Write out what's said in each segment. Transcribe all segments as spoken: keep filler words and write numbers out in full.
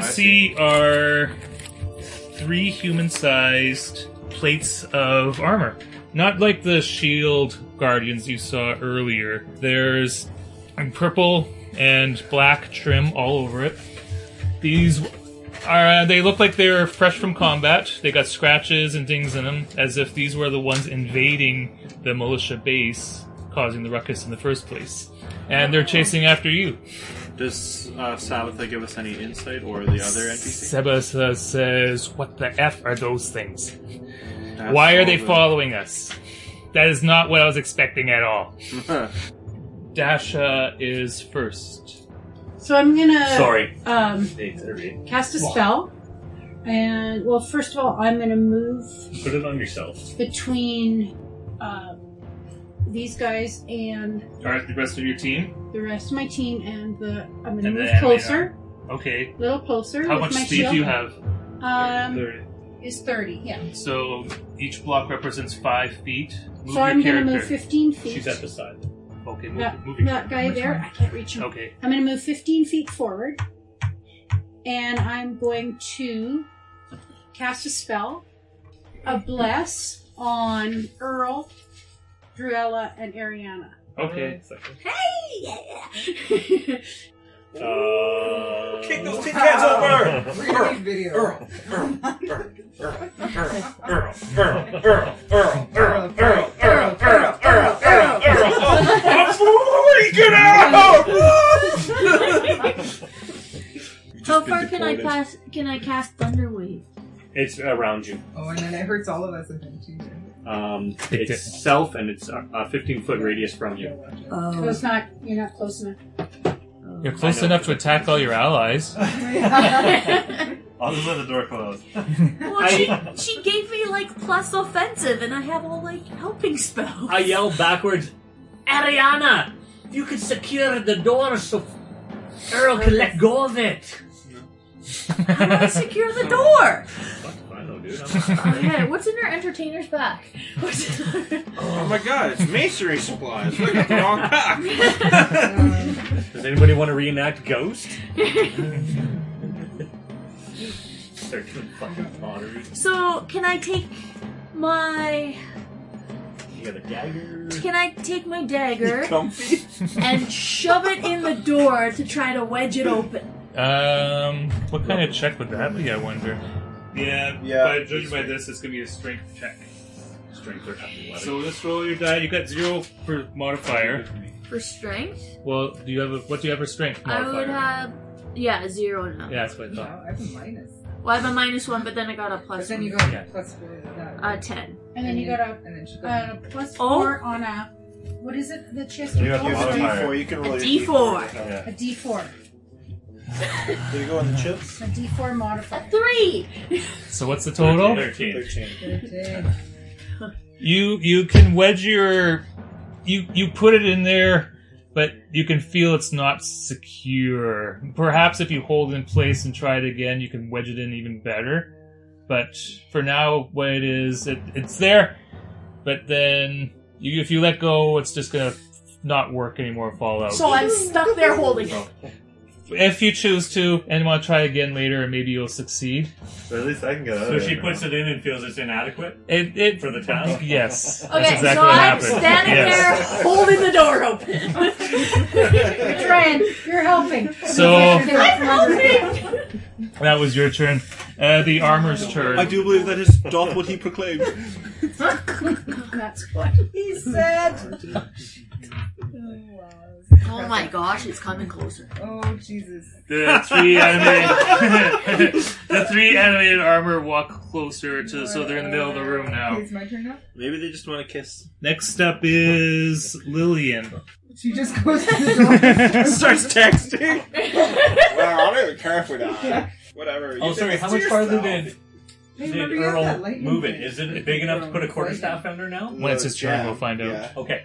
you see are three human-sized plates of armor. Not like the shield guardians you saw earlier. There's purple and black trim all over it. These are, they look like they're fresh from combat. They got scratches and dings in them, as if these were the ones invading the militia base, causing the ruckus in the first place. And they're chasing after you. Does uh, Sabbatha give us any insight, or the other N P C? Sabbatha says, "What the F are those things? That's Why are they the... following us? That is not what I was expecting at all." Dasha is first. So I'm gonna Sorry. um, eight cast a spell. And, well, first of all, I'm gonna move Put it on yourself. between uh, these guys and Alright, the rest of your team? the rest of my team, and the I'm gonna And move the enemy closer, Okay. a little closer. How with much my speed shield. do you have? Um, thirty. is thirty, yeah. So each block represents five feet. Move So I'm your gonna character. move fifteen feet. She's at the side. Okay, move, that, move your that guy there, I can't reach him. Okay. I'm going to move fifteen feet forward, and I'm going to cast a spell, a bless on Earl, Druella, and Ariana. Okay. Hey! Uh, Kick those tin cans over! Read video. Earl, Earl, Earl, Earl, Earl, Earl, Earl, Earl, Earl, Earl, Earl, Earl, Earl, Earl, Earl, Earl, Earl, get out! How far can I pass? Can I cast Thunderwave? It's around you. Oh, and then it hurts all of us, I think, too. Um, it's self, and it's a fifteen foot radius from you. So Oh. it's not, you're not close enough. You're close enough to attack all your allies. I'll just let the door close. Well, she, she gave me like plus offensive, and I have all like helping spells. I yell backwards, Ariana, you can secure the door so Earl can let go of it. How do I secure the door? I know, dude. Okay, what's in her entertainer's back? What's in her... Oh my god, it's masonry supplies. Look at the wrong pack. Does anybody want to reenact Ghost? Start doing fucking pottery. So, can I take my... You got a dagger. Can I take my dagger Comfy. and shove it in the door to try to wedge it open? Um, what kind of check would that be, I wonder? Yeah, Yeah. by judging by this, it's going to be a strength check. Strength or athletic. So let's roll your die. You got zero for modifier. For strength? Well, do you have a, what do you have for strength I modifier? would have... Yeah, zero now. Yeah, that's what I No, thought. I have a minus. Well, I have a minus one, but then I got a But plus then one. you got Yeah. plus four to that. Uh, ten. And then you got a, And then she a got plus Oh. four on a, what is it, the chest? You got the Use a modifier. D four, you can roll A your D four. Yeah. A D four. Did you go on the chips? A D four A modifier. three! So what's the total? Thirteen. Thirteen. thirteen. You you can wedge your you you put it in there, but you can feel it's not secure. Perhaps if you hold it in place and try it again, you can wedge it in even better. But for now, what it is, it, it's there. But then you, if you let go, it's just gonna not work anymore. Fall out. So I'm stuck there holding it. If you choose to and want to try again later, and maybe you'll succeed. But at least I can get out So of she there puts now. it in and feels it's inadequate It, it for the task? Yes. That's Okay, exactly so what I'm happened. standing Yes. there holding the door open. You're trying, you're helping. So I'm helping! that was your turn. Uh, the armor's turn. I do believe that is doth what he proclaimed. That's what He said. Oh my gosh, it's coming closer. Oh, Jesus. The three animated, the three animated armor walk closer to, so they're in the middle of the room Okay, now. it's my turn now? Maybe they just want to kiss. Next up is Lillian. She just goes to the door. Starts texting. Well, I don't even care if we die. Whatever. Oh, You sorry, did how this much to farther yourself. did, Hey, did remember you have that Earl lightning move it? thing. Is it big enough to put a quarterstaff under now? When it's his turn, Yeah, we'll find out. yeah. Okay.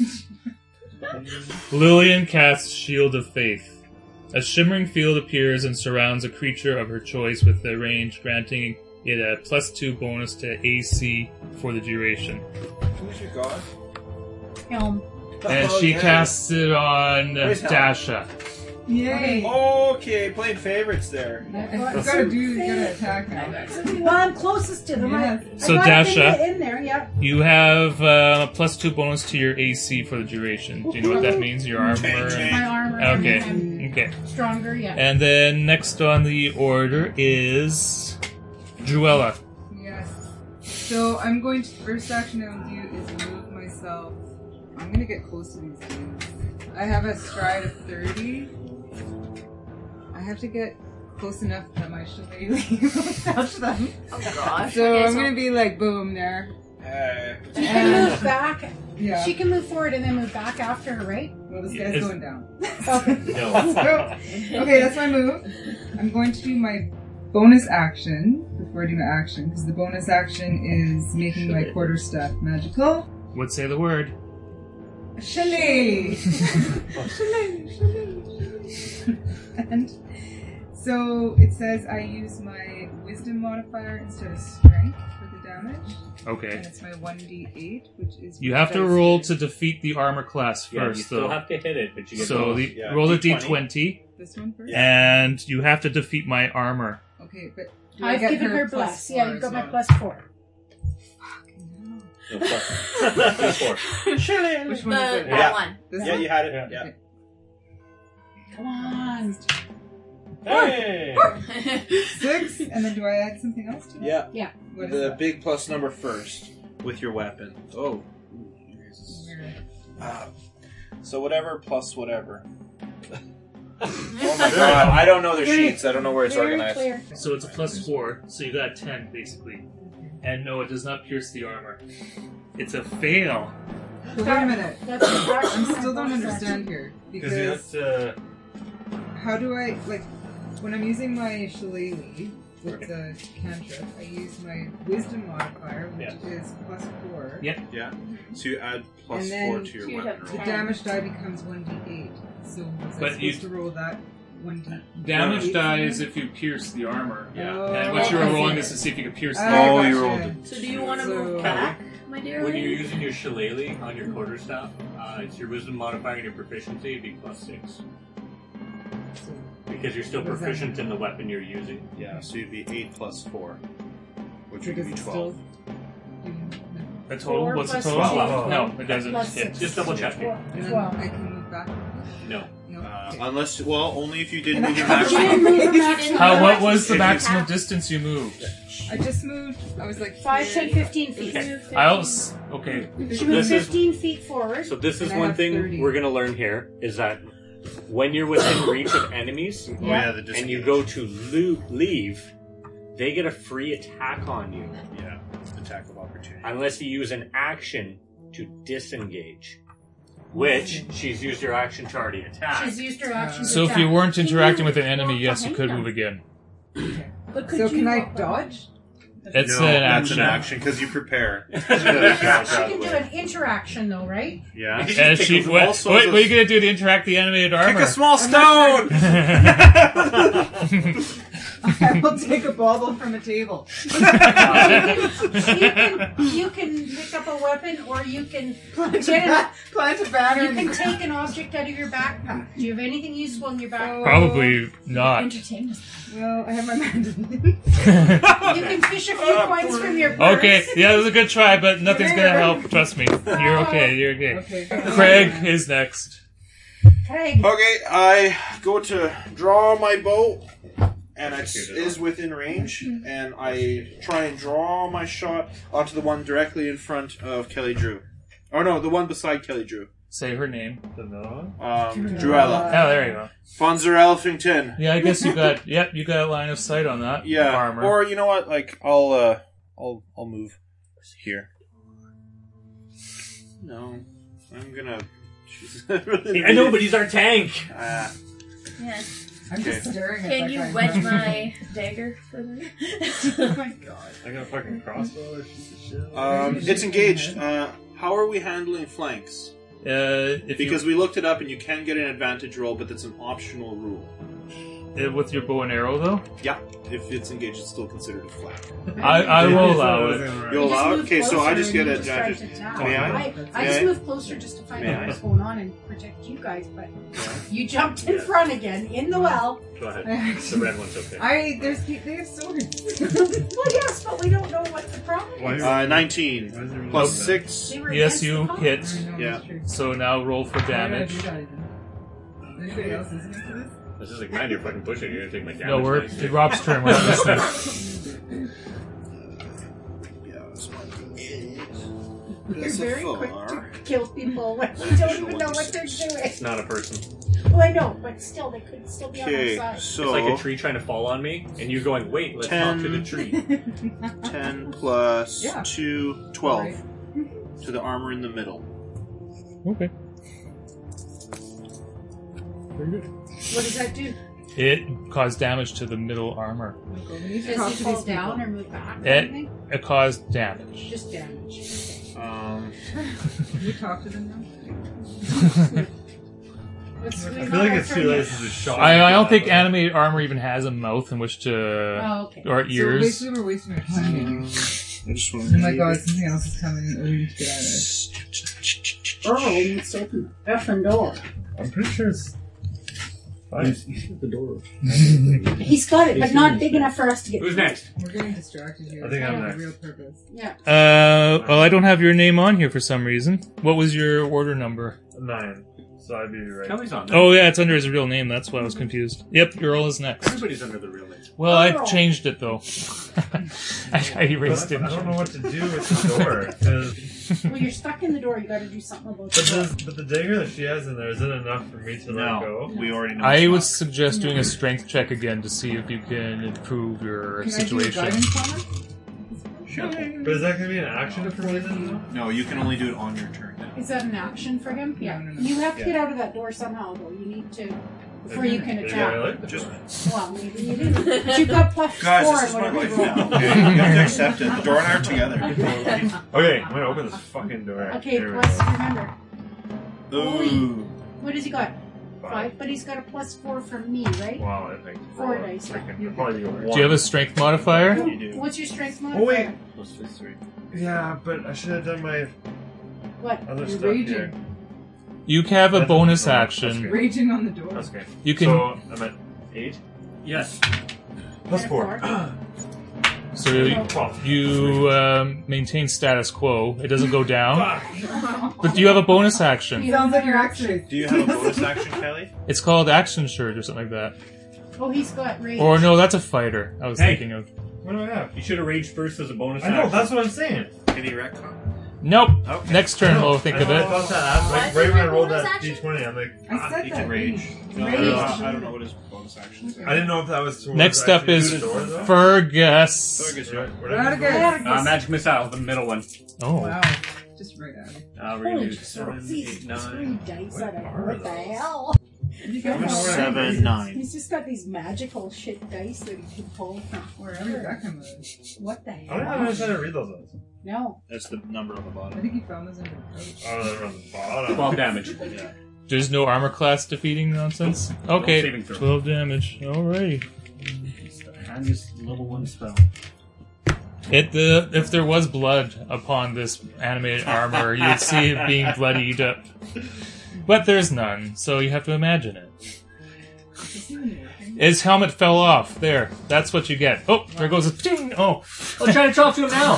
Lillian casts Shield of Faith. A shimmering field appears and surrounds a creature of her choice with the range, granting it a plus two bonus to A C for the duration. Who's your god? Helm. And Oh, she yeah. casts it on Where's Helen? Dasha. Yay! Okay, playing favorites there. You gotta do, you gotta attack now. Well, I'm closest to them. Yeah. I, So, I gotta Dasha. get in there, yeah. You have uh, a plus two bonus to your A C for the duration. Do you know what that means? Your armor. Change, and- change. My armor. Okay. And Okay. I'm stronger, yeah. And then next on the order is Druella. Yes. So I'm going to, first action I'll do is move myself. I'm gonna get close to these things. I have a stride of thirty. I have to get close enough that my shillelagh will touch them. Oh gosh. So Okay, I'm gonna be like, boom, there. Uh, She can move back. Yeah. She can move forward and then move back after her, right? Well, this Yeah, guy's it's- going down. Okay. No. So, okay, that's my move. I'm going to do my bonus action before I do my action, because the bonus action is making my quarterstaff magical. Would say the word. Chalet! Chalet, chalet, chalet. And so it says I use my wisdom modifier instead of strength for the damage. And Okay. it's my one d eight, which is. You have to roll to defeat the armor class Yeah, you first, still though. have to hit it, but you get So bonus. the, Yeah, roll a D d twenty, This one first? and you have to defeat my armor. Okay, but. do I I've get given her plus bless. four Yeah, you've as got my well? plus four. No, plus- plus four. Which one The, is it? that Yeah. one. This yeah, one? you had it. Yeah. Yeah. Come on. Hey! Six, and then do I add something else to it? Yeah. Yeah. What is The that? big plus number first with your weapon. Oh. Ah. So whatever plus whatever. Oh my god, I don't know the Very- sheets. I don't know where it's Very organized. clear. So it's a plus four, so you got ten, basically. And no, it does not pierce the armor. It's a fail. So wait a minute. That's the I action. still don't understand here. Because you have Because to. how do I, like, when I'm using my shillelagh with the cantrip, I use my wisdom modifier, which Yeah. is plus four. Yeah. Yeah. So you add plus And then four to your you'd weapon have The roll. damage die becomes one d eight. So was But I you- supposed to roll that one d Damage eight? dies if you pierce the armor. Yeah. Oh, And what you were I see. rolling is to see if you could pierce the Ah, armor. Oh, gotcha. you rolled it. So do you want to So- move back, my dear When you're lady? using your shillelagh on your quarterstaff, uh, it's your wisdom modifier and your proficiency, it'd be plus six. Because you're still What does that proficient mean? in the weapon you're using. Yeah, so you'd be eight plus four, which So would does be it twelve. still do- A total? Four What's the plus total? twelve. No, it doesn't Plus hit. six. Just double check it. Twelve. And then Twelve. I can move back? No. No? Uh, Okay. unless, well, only if you didn't move your She didn't maximum. move her maximum. How? What was the If you- maximum distance you moved? I just moved, I was like... Five, ten, here. fifteen feet. I'll. s- Okay. She So moved this is- fifteen feet forward. So this is And I one have thing thirty. we're going to learn here, is that when you're within reach of enemies, Oh yeah, the and disengage. you go to lo- leave, they get a free attack on you. Yeah, attack of opportunity. Unless you use an action to disengage. Which, she's used her action to already attack. She's used her action. to So if attack. you weren't Can interacting you with an enemy, walk yes, you could behind move again. But could So you can I walk dodge? It's no, an that's action. an action because you prepare. She can do an interaction though, right? Yeah. You And Just she, pick what, also what, the- what are you gonna do to interact the animated armor? Kick a small stone. I will take a bauble from a table. you, can, you can pick up a weapon, or you can Plant a, get ba- plant a banner You in can the take an object out of your backpack. Do you have anything useful in your backpack? Probably not. Entertain us. Well, I have my mandolin. You can fish a few coins from your purse. Okay, yeah, it was a good try, but nothing's gonna help. Trust me. You're okay. You're okay. Okay. Craig is next. Craig. Okay, I go to draw my bow, and it is within range, and I try and draw my shot onto the one directly in front of Kelly Drew. Oh no, the one beside Kelly Drew. Say her name. Um, Druella. Oh, there you go. Fonzer Elfington. Yeah, I guess you got. Yep, you got a line of sight on that. Yeah. Armor. Or you know what? Like I'll uh, I'll I'll move here. No, I'm gonna. I know, but he's our tank. Ah, Yeah. I'm Okay. just staring at Can that you guy. wedge my dagger further? Oh my god. I got a fucking crossbow or shoot the shit. um, it's engaged. Uh, how are we handling flanks? Uh, if Because we looked it up, and you can get an advantage roll, but that's an optional rule. Uh, with your bow and arrow, though? Yeah. If it's engaged, it's still considered a flat. I, I will allow it. You'll allow it? move Okay, so I closer just get and a you just try advantage. to attack. May I? I, I May just I? moved closer just to find May out I? what's going on and protect you guys, but you jumped in front again, in the well. Go ahead. I The red one's okay. I there's they have swords. Well, yes, but we don't know what the problem Why- is. Uh, nineteen. Plus six. They were Yes, against you the call. hit. I know, Yeah. that's true. So now roll for Why did I damage. do that even? Is anybody else listening to this? This is like, man, you're fucking pushing. You're gonna take my damage. No, we're next it's year. Rob's turn. We're not listening. Yeah, that's one. You're That's a very quick four. to kill people when we don't even know what they're doing. It's not a person. Well, I know, but still, they could still be on Okay, our side. It's so like a tree trying to fall on me, and you going, wait, let's talk to the tree. ten plus Yeah. two, twelve. Right. To the armor in the middle. Okay. Very good. What does that do? It caused damage to the middle armor. Michael, we need to Does talk he to fall these down people. or move back or It, anything? it caused damage. Just damage. Um, Can we talk to them now? Let's, I we feel have like our it's too turn late now. to just shot. I, I don't think animated armor even has a mouth in which to. Oh, okay. Or So ears. basically we're wasting our time. I just want Oh my god, something else is coming. Oh, we need to get out of this. Oh, let's open the effing door. I'm pretty sure it's fine. You shut the door. He's got it, but not big enough for us to get. Who's next? We're getting distracted here. I think It's I'm not next. the real purpose. Yeah. Uh, well, I don't have your name on here for some reason. What was your order number? Nine. So I'd be right. Kelly's on. Oh, yeah, it's under his real name. That's why I was confused. Yep, Earl is next. Everybody's under the real name. Well, I Earl. changed it though. I, I erased But it. I don't know what to do with the door. 'cause- Well, you're stuck in the door. You got to do something about But, the door. the, but the dagger that she has in there, is it enough for me to let No, go? we already know. I it's would not. suggest doing a strength check again to see if you can improve your Can I do a situation. guidance on it? But is that going to be an action for me then? No, you can only do it on your turn now. Is that an action for him? Yeah. No, no, no. You have to Yeah. get out of that door somehow, though. You need to before you can Maybe I attack. like the Just door. Well, maybe you do. But you've got plus guys, four this and is my whatever life you roll. now. Okay, you have to accept it. The door and I are together. Okay, I'm going to open this fucking door. Okay, Here we plus go. remember. Ooh. What has he got? Five, but he's got a plus four from me, right? Wow, I think. Four I'll dice. freaking- probably be a one. Do you have a strength modifier? You do. What's your strength Oh, modifier? wait. Plus three. Yeah, but I should have done my What? other You're stuff raging. here. You can have a That's- bonus oh, that's action. good. Raging on the door. That's okay. You can. So, I'm at eight. Yes. Plus And a four. So you, Twelve. you um, maintain status quo. It doesn't go down. But do you have a bonus action? Sounds like you're actually. Do you have a bonus action, Kelly? It's called action surge or something like that. Oh, he's got rage. Or no, that's a fighter. I was Hey. thinking of. What do I have? You should have raged first as a bonus I know, action. that's what I'm saying. Any retcon? Nope. Okay. Next turn, I we'll think I of know, I it. thought that. Like, What right is when I your rolled bonus that action? D twenty, I'm like, I ah, said He that. can rage. No, Rage. I, don't know, I don't know what his bonus action is. I didn't know if that was towards Next up actually is the door, though. Fergus. Fergus, Right, yeah. what did I do? Fergus. Uh, magic missile, the middle one. Oh. Wow. Just right at it. Uh, we're gonna Holy do shit. seven, These eight, three nine. dice. What I don't know are what the those? hell? You Seven, got one. Seven, nine. He's just got these magical shit dice that he can pull from Wherever that wherever. come out. What the I don't know how hell? to read those odds. No. That's the number on the I bottom. think he found those under the couch. Oh, they're on the bottom. twelve damage. Yeah. There's no armor class defeating nonsense? Roll Okay, saving throw. twelve damage. Alrighty. It's the handiest level one spell. It, the, if there was blood upon this animated armor, you'd see it being bloodied up. But there's none, so you have to imagine it. Is he even working? His helmet fell off. There. That's what you get. Oh, there goes a ding! Oh. I'm trying to talk to him now.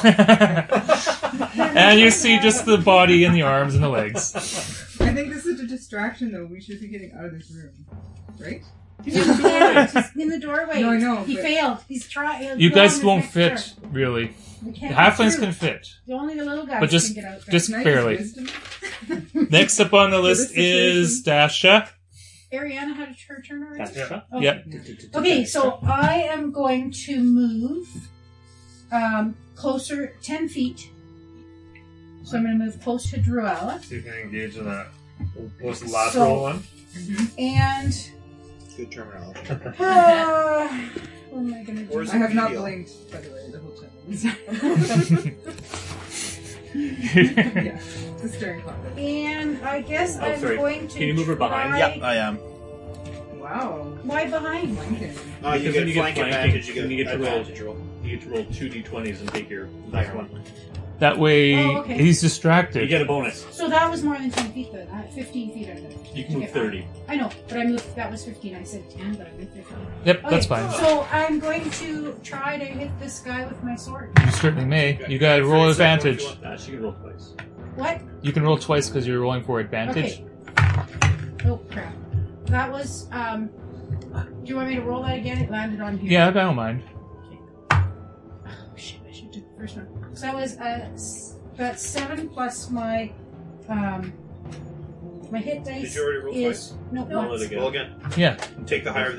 And you see just the body and the arms and the legs. I think this is a distraction, though. We should be getting out of this room. Right? He's in the doorway. No, I know, He but- failed. He's trying. You guys won't fit, really. The The halflings can fit. Only the little guys But just- can get out there. just- Can I barely. use wisdom? Next up on the For this list is situation? Dasha. Ariana had her turn already. That's yeah. Okay. Yep. Okay, so I am going to move um, closer, ten feet. So I'm going to move close to Druella. See if you can engage in that. What's the last So- roll one? And. Good terminology. Uh, what am I going to do? Where's I have not Deal. blinked, by the way, the whole time. Yeah, it's a staring contest. And I guess Oh, I'm sorry. going to. Can you move her behind? try- Yep, I am. Wow. Why behind? Lincoln. Uh, you Because get when you get flank flanking, advantage. You get, then you get to roll. advantage roll. You get to roll two d twenties and take your next one. That way, Oh, okay. he's You distracted. get a bonus. So that was more than ten feet then. Uh, fifteen feet I think. You can move Okay, thirty. I know, but I moved, that was fifteen. I said ten, but I moved fifteen. Yep, Okay, that's fine. So I'm going to try to hit this guy with my sword. You certainly may. You gotta roll advantage. Uh, she can roll twice. What? You can roll twice because you're rolling for advantage. Okay. Oh crap. That was, um, do you want me to roll that again? It landed on here. Yeah, I don't mind. Oh shit, I should do the first one. So that was, uh, s- that's seven plus my, um, my hit dice Did you already roll is, no, Roll once. it again. Roll again. Yeah, Take the higher of the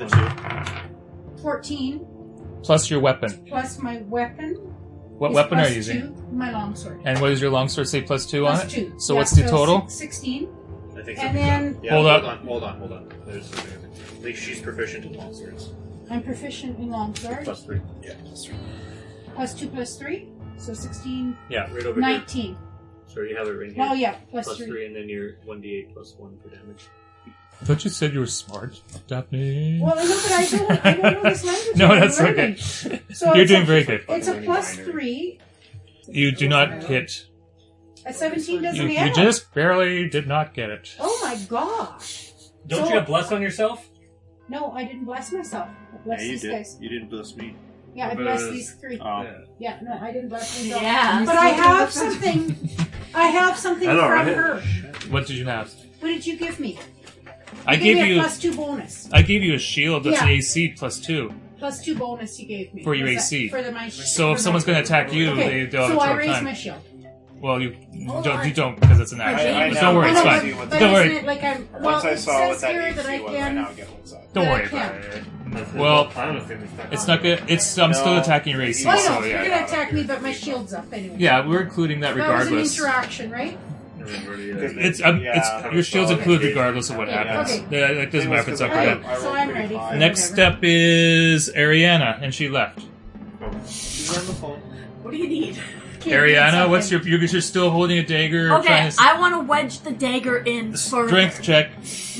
two. fourteen plus your weapon. plus my weapon. What is weapon are plus you using? Two, my longsword. And what does your longsword say plus two Plus on it? two. So Yeah, what's the so total? six- Sixteen. I think And so. then- Yeah, Hold hold up. on, hold on, hold on. There's, at least she's proficient in longswords. I'm proficient in longsword. Plus three. Yeah, that's right. Plus two plus three. So sixteen. Yeah, right over here. nineteen. So you have it right here. Oh yeah, plus, Plus three. three, and then you're one d eight plus one for damage. I thought you said you were smart, Daphne. Well, I know, but I don't, I don't know this language. no, I'm that's learning. okay. So You're it's doing a- very good. It's a plus three. You do not hit. A seventeen doesn't You, hit. you just barely did not get it. Oh my gosh. Don't So- you have bless on yourself? No, I didn't bless myself. I blessed Yeah, you these did. guys. You didn't bless me. Yeah, I But- blessed these three. Oh. Yeah. Yeah, no, I didn't bless myself. Yeah. But I have something. I have something I know, from right? her. What did you have? What did you give me? I You gave gave me a you. plus two bonus. I gave you a shield that's an Yeah. A C plus two. Plus two bonus you gave me. For your Was A C. that- For the my So for if someone's my- going to attack you, Okay, they don't so I have raise time. my shield. Well, you Hold don't. on. You don't because it's an action. I- I but know, don't worry, Oh, it's no, fine. but, but Don't isn't worry. it like I'm, well, Once I it saw says what that here A that C I was, I can. now get one side. Don't But I worry can't. about it. That's the Well, whole plan of things. It's not good. It's. I'm still No. attacking your A C. Oh, I So know, you're yeah. gonna attack me, but my shield's up anyway. Yeah, we're including that That was an regardless. interaction, right? It's, um, Yeah. it's your shield's Okay. included regardless of what Yeah. happens. Okay. Yeah, it doesn't matter if it's up or Okay, down. I so rolled I'm pretty ready. high. Next Whatever. step is Ariana, and she left. She's on the phone. What do you need? Can't Ariana, do what's your? something. You're still holding a dagger. Okay, trying to, I want to wedge the dagger in for strength check.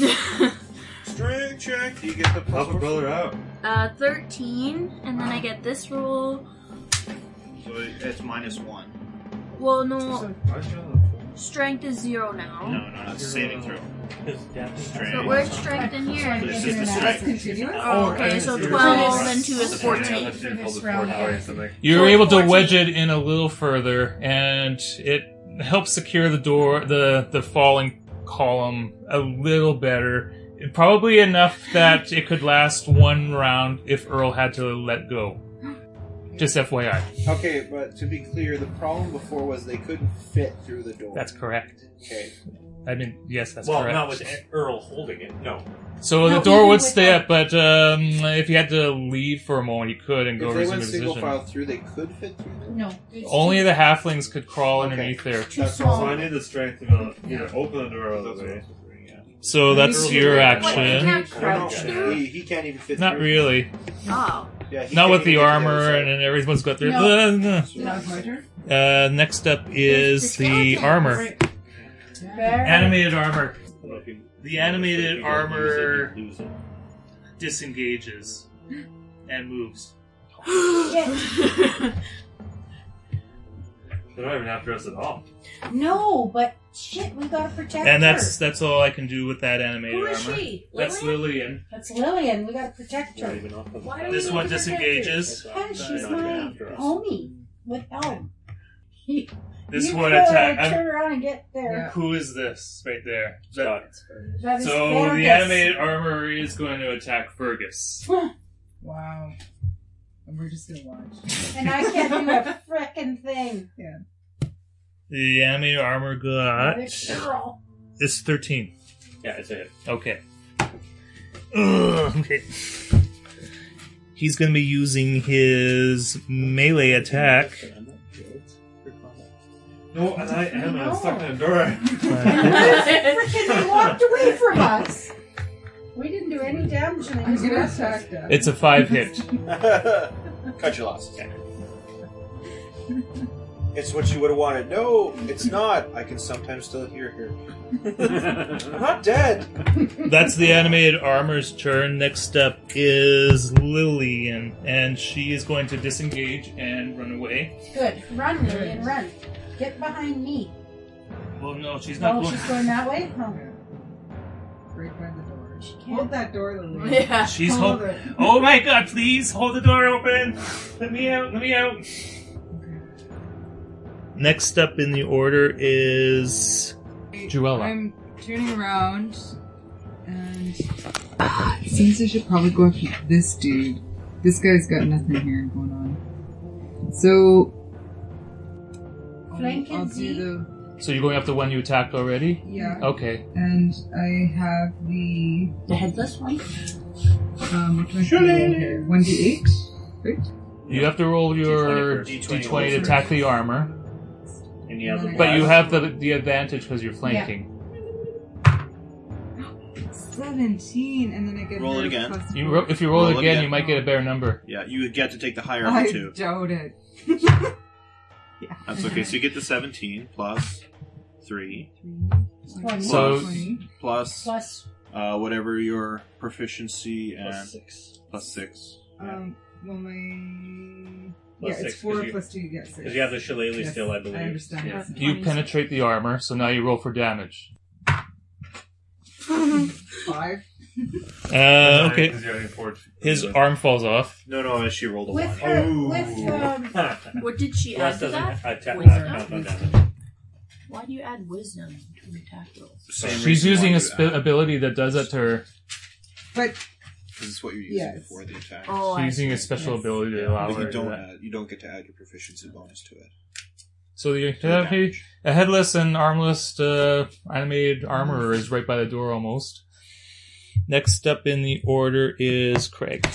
Strength check. Do you get the plus Help a brother out. uh, thirteen, and then I get this roll. So it's minus one. Well, no, So- strength is zero now. No, no, that's a saving throw. Strength. But where's strength in here? It's just the That's strength. continuous? Oh, okay, so twelve, then two is fourteen. You're able to wedge it in a little further, and it helps secure the door, the the falling column a little better. Probably enough that it could last one round if Earl had to let go. Just F Y I. Okay, but to be clear, the problem before was they couldn't fit through the door. That's correct. okay. I mean, yes, that's Well, correct. not with Earl holding it. No. So No, the door even would with stay that- up, but um, if you had to leave for a moment, you could and go If they resume went your single position. file through, they could fit through there? No. it's Only too- the halflings could crawl Okay. underneath there. too That's small. So I need the strength to go either open the door out of the way. So that's your What, you action. can't crouch No, through? he, he can't even fit Not through. Oh. really. Yeah, he Not can't with even the get to armor other and side. then everyone's got their. No. Uh, no. Now it's my turn? Uh, next up is the the skeleton. armor. Right. Very- Animated armor. The animated armor disengages and moves. They're not even after us at all. No, but shit, we gotta protect And her. that's that's all I can do with that animated Who is armor. she? That's Lillian. That's Lillian. We gotta protect Not her. even off of Why do we This need one to protect her? disengages. Because she's Not even my after us. homie with Elm. You, This you one could attack. I'm- turn around and get there. Yeah. Who is this right there? That- That is so Fergus. the animated armor is going to attack Fergus. Wow. And we're just gonna watch. And I can't do a frickin' thing. Yeah. The animated armor got It's girl. it's thirteen. Yeah, it's a hit. Okay. Ugh, okay. He's going to be using his melee attack. No, and I am. No. I'm stuck in a door. Frickin' they walked away from us. We didn't do any damage and they I'm just gonna left us. attack that. It's a five hit. Cut your losses. It's what you would have wanted. No, it's not. I can sometimes still hear her. I'm not dead. That's the animated armor's turn. Next up is Lillian, and she is going to disengage and run away. Good. Run, Lillian, run. Get behind me. Oh no, she's not Oh, going. she's going that way? Oh. Right by the door. She Hold can't. that door, Lily. Yeah. She's Hold hope. it. Oh my god, please hold the door open. Let me out, let me out. Next up in the order is Juella. I'm turning around, and it seems I should probably go after this dude. This guy's got nothing here going on. So, I'll, Flank I'll and do Z. the So you're going after the one you attacked already? yeah, Okay. and I have the The headless one? um. What do I have to roll here? One d eight, right? You have to roll your D d twenty twenty to first. attack the armor, And you have the but you blast. have the the advantage because you're flanking. Seventeen, and then I get Roll her it again. plus You four. ro- if you roll, Roll it it again, again. you might get a better number. Yeah, you get to take the higher of I the two. doubt it. Yeah. That's okay. So you get the seventeen plus three Twenty. So- twenty. plus Plus, uh, whatever your proficiency and Plus six. plus six. Um, well, my Plus yeah, it's six, four 'cause you- plus two. Yeah, six. Because you have the shillelagh Yes, still, I believe. I understand. Yeah. You penetrate the armor, so now you roll for damage. Five. Uh, okay. Because you're having four- His arm falls off. No, no, she rolled a with one. her, Ooh. with, um, What did she Plus add to doesn't that? attack Wisdom? count on damage. Why do you add wisdom to an attack roll? Same She's reason using why a you sp- add- ability that does that to her. But This is what you're using Yes. before the attack. Oh, She's I using a see. special Yes. ability to Yeah, allow but her you to do don't that. add, you don't get to add your proficiency bonus to it. So you the have damage. a headless and armless uh, animated armorer is right by the door almost. Next up in the order is Craig.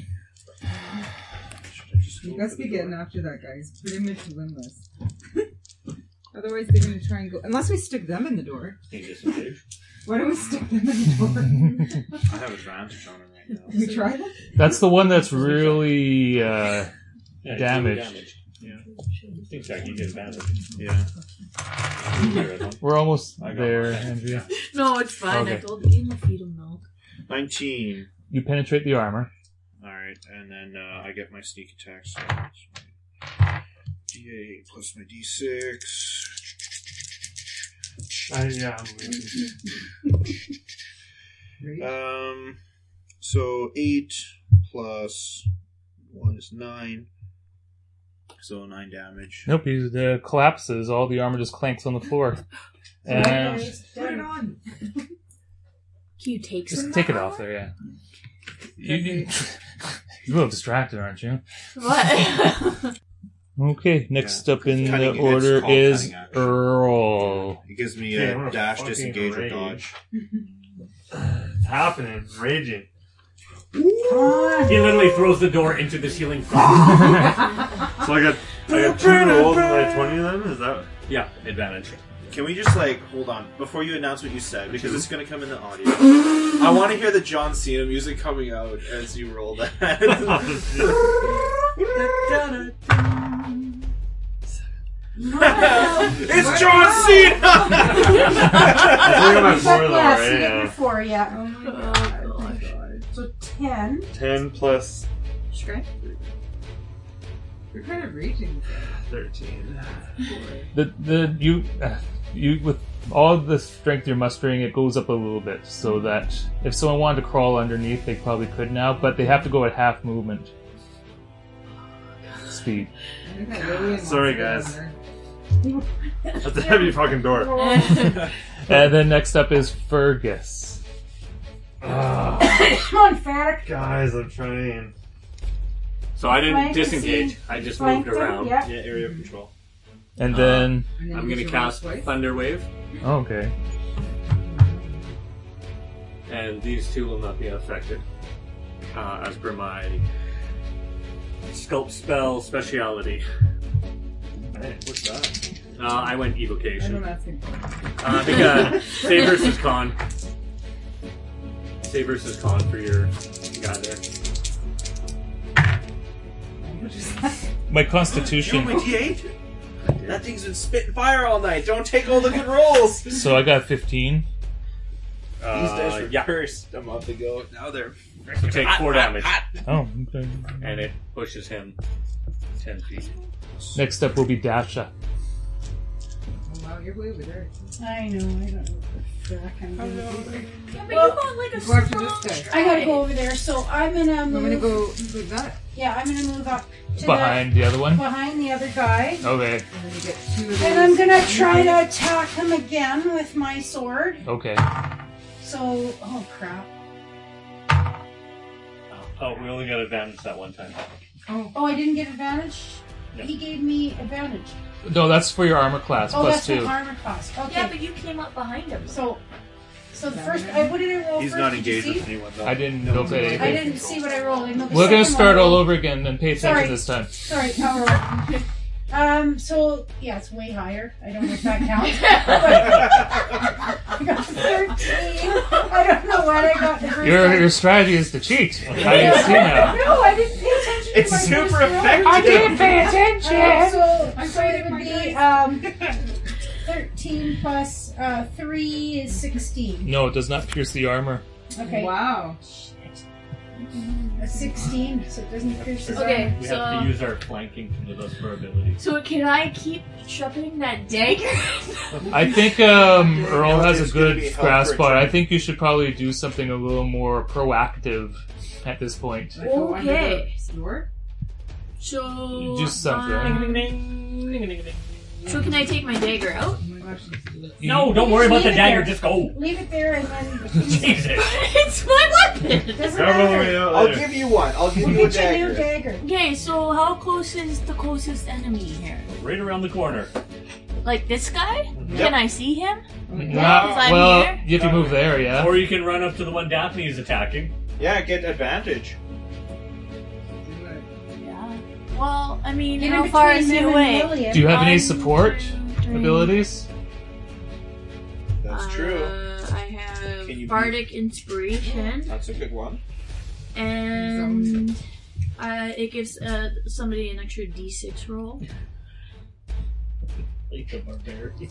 you must be getting after that guy. He's pretty much winless. Otherwise, they're going to try and go. Unless we stick them in the door. You disengage. Why don't we stick them in the door? I have advantage on it right now. Can we try that? That's the one that's really uh, Yeah, damaged. damage. Yeah. Exactly, you get advantage. Yeah. We're almost I got there, one. Andrea. No, it's fine. I Okay. told you to feed him milk. nineteen. You penetrate the armor. Alright, and then uh, I get my sneak attack. So that's my D eight plus my D six. I, yeah, I'm waiting. Right. Um, so eight plus one is nine. So nine damage. Nope, he uh, collapses. All the armor just clanks on the floor. And Put it on. Can you take some? just take it off there, yeah. You, you, you're a little distracted, aren't you? What? Okay, next up in Cutting- the it's order called is cutting action. Earl. It gives me Yeah, a I'm gonna dash, fucking disengage, or rage. dodge. It's happening. It's raging. He literally throws the door into the ceiling. So I got, I got two rolls with my twenty then? Is that? Yeah, advantage. Can we just like hold on before you announce what you said because it's going to come in the audio. I want to hear the John Cena music coming out as you roll that. It's John Cena. I got my four though, yes, right? you get your Yeah. four, yeah. Oh my Oh, god. Oh my gosh. god. So ten. ten plus Strength? You're kind of raging. thirteen. The the you uh, you with all the strength you're mustering, it goes up a little bit, so that if someone wanted to crawl underneath, they probably could now, but they have to go at half movement speed. I think that Lillian Sorry, wants to guys. go in That's a heavy fucking door. And then next up is Fergus. Ah, Come on, Fatic. guys, I'm trying. So I didn't Flank and disengage. see- I just Flank moved them, around. Yeah. Yeah, area of control. And Uh, then there. And then I'm you going to should roll cast twice. Thunder Wave, oh, okay. and these two will not be affected. Uh, as per my sculpt spell speciality. Hey, what's that? Uh, I went I know evocation. that's important. Uh, I think uh, save versus con. Save versus con for your guy there. My You constitution. only D eight? That thing's been spitting fire all night. Don't take all the good rolls. These So I got fifteen. dice Uh, were yeah. cursed a month ago. Now they're You take four damage, Oh, okay. and it pushes him ten feet. Next up will be Dasha. Oh, wow, you're way over there. I know, I don't know what the fuck I'm gonna do. Yeah, but Well, you got like a go after strong this guy. I gotta go over there, so I'm gonna I'm move. gonna go with that. Yeah, I'm gonna move up to Behind the other the, one. behind the other guy. Okay. And then you get two of those. And I'm gonna try to attack him again with my sword. Okay. So, oh crap. Oh, we only got advantage that one time. Oh, Oh, I didn't get advantage? Yeah. He gave me advantage. No, that's for your armor class, Oh, plus that's two. my armor class. Okay. Yeah, but you came up behind him. So, so the first, I, what did I roll He's first? not Did you engaged see? with anyone though. I didn't look at I anything. didn't see what I rolled. I know the We're gonna second start one I all rolled- over again and pay attention Sorry. this time. Sorry, I'll roll. Um, so, yeah, it's way higher. I don't know if that counts. I got thirteen. I don't know what I got the first Your time. your strategy is to cheat. I can see now. No, I didn't pay attention It's to my super first roll. effective. I didn't pay attention. I so, so tried it it, would my be dice. um, thirteen plus uh, three is sixteen. No, it does not pierce the armor. Okay. wow. A sixteen, so it doesn't pierce his Okay, armor. We so have to use our flanking with us for abilities. so can I keep shoving that dagger? I think um, Earl No, has a it's gonna be good help grasp for on it. I turn. think you should probably do something a little more proactive at this point. I go under Okay. the door. So Do something. um, so can I take my dagger out? Oh my gosh, let's do it. No, don't worry about the Leave it dagger. there. Just go. Leave it there and then Jesus. It's my weapon. doesn't Come on, matter. yeah, I'll later. give you one. I'll give We'll you a get you a new dagger. dagger. Okay, so how close is the closest enemy here? Right around the corner. Like this guy? Can I see him? Not- Because I'm well, here? you have to move there, yeah. Or you can run up to the one Daphne is attacking. Yeah, get advantage. Do it. Yeah. Well, I mean, Get how in far between is he him and away? Lillian. Do you have any One, support two, three. abilities? That's true. Uh, I have Can you be- Bardic Inspiration, That's a good one. and uh, it gives uh, somebody an extra d six roll. Like a barbarian.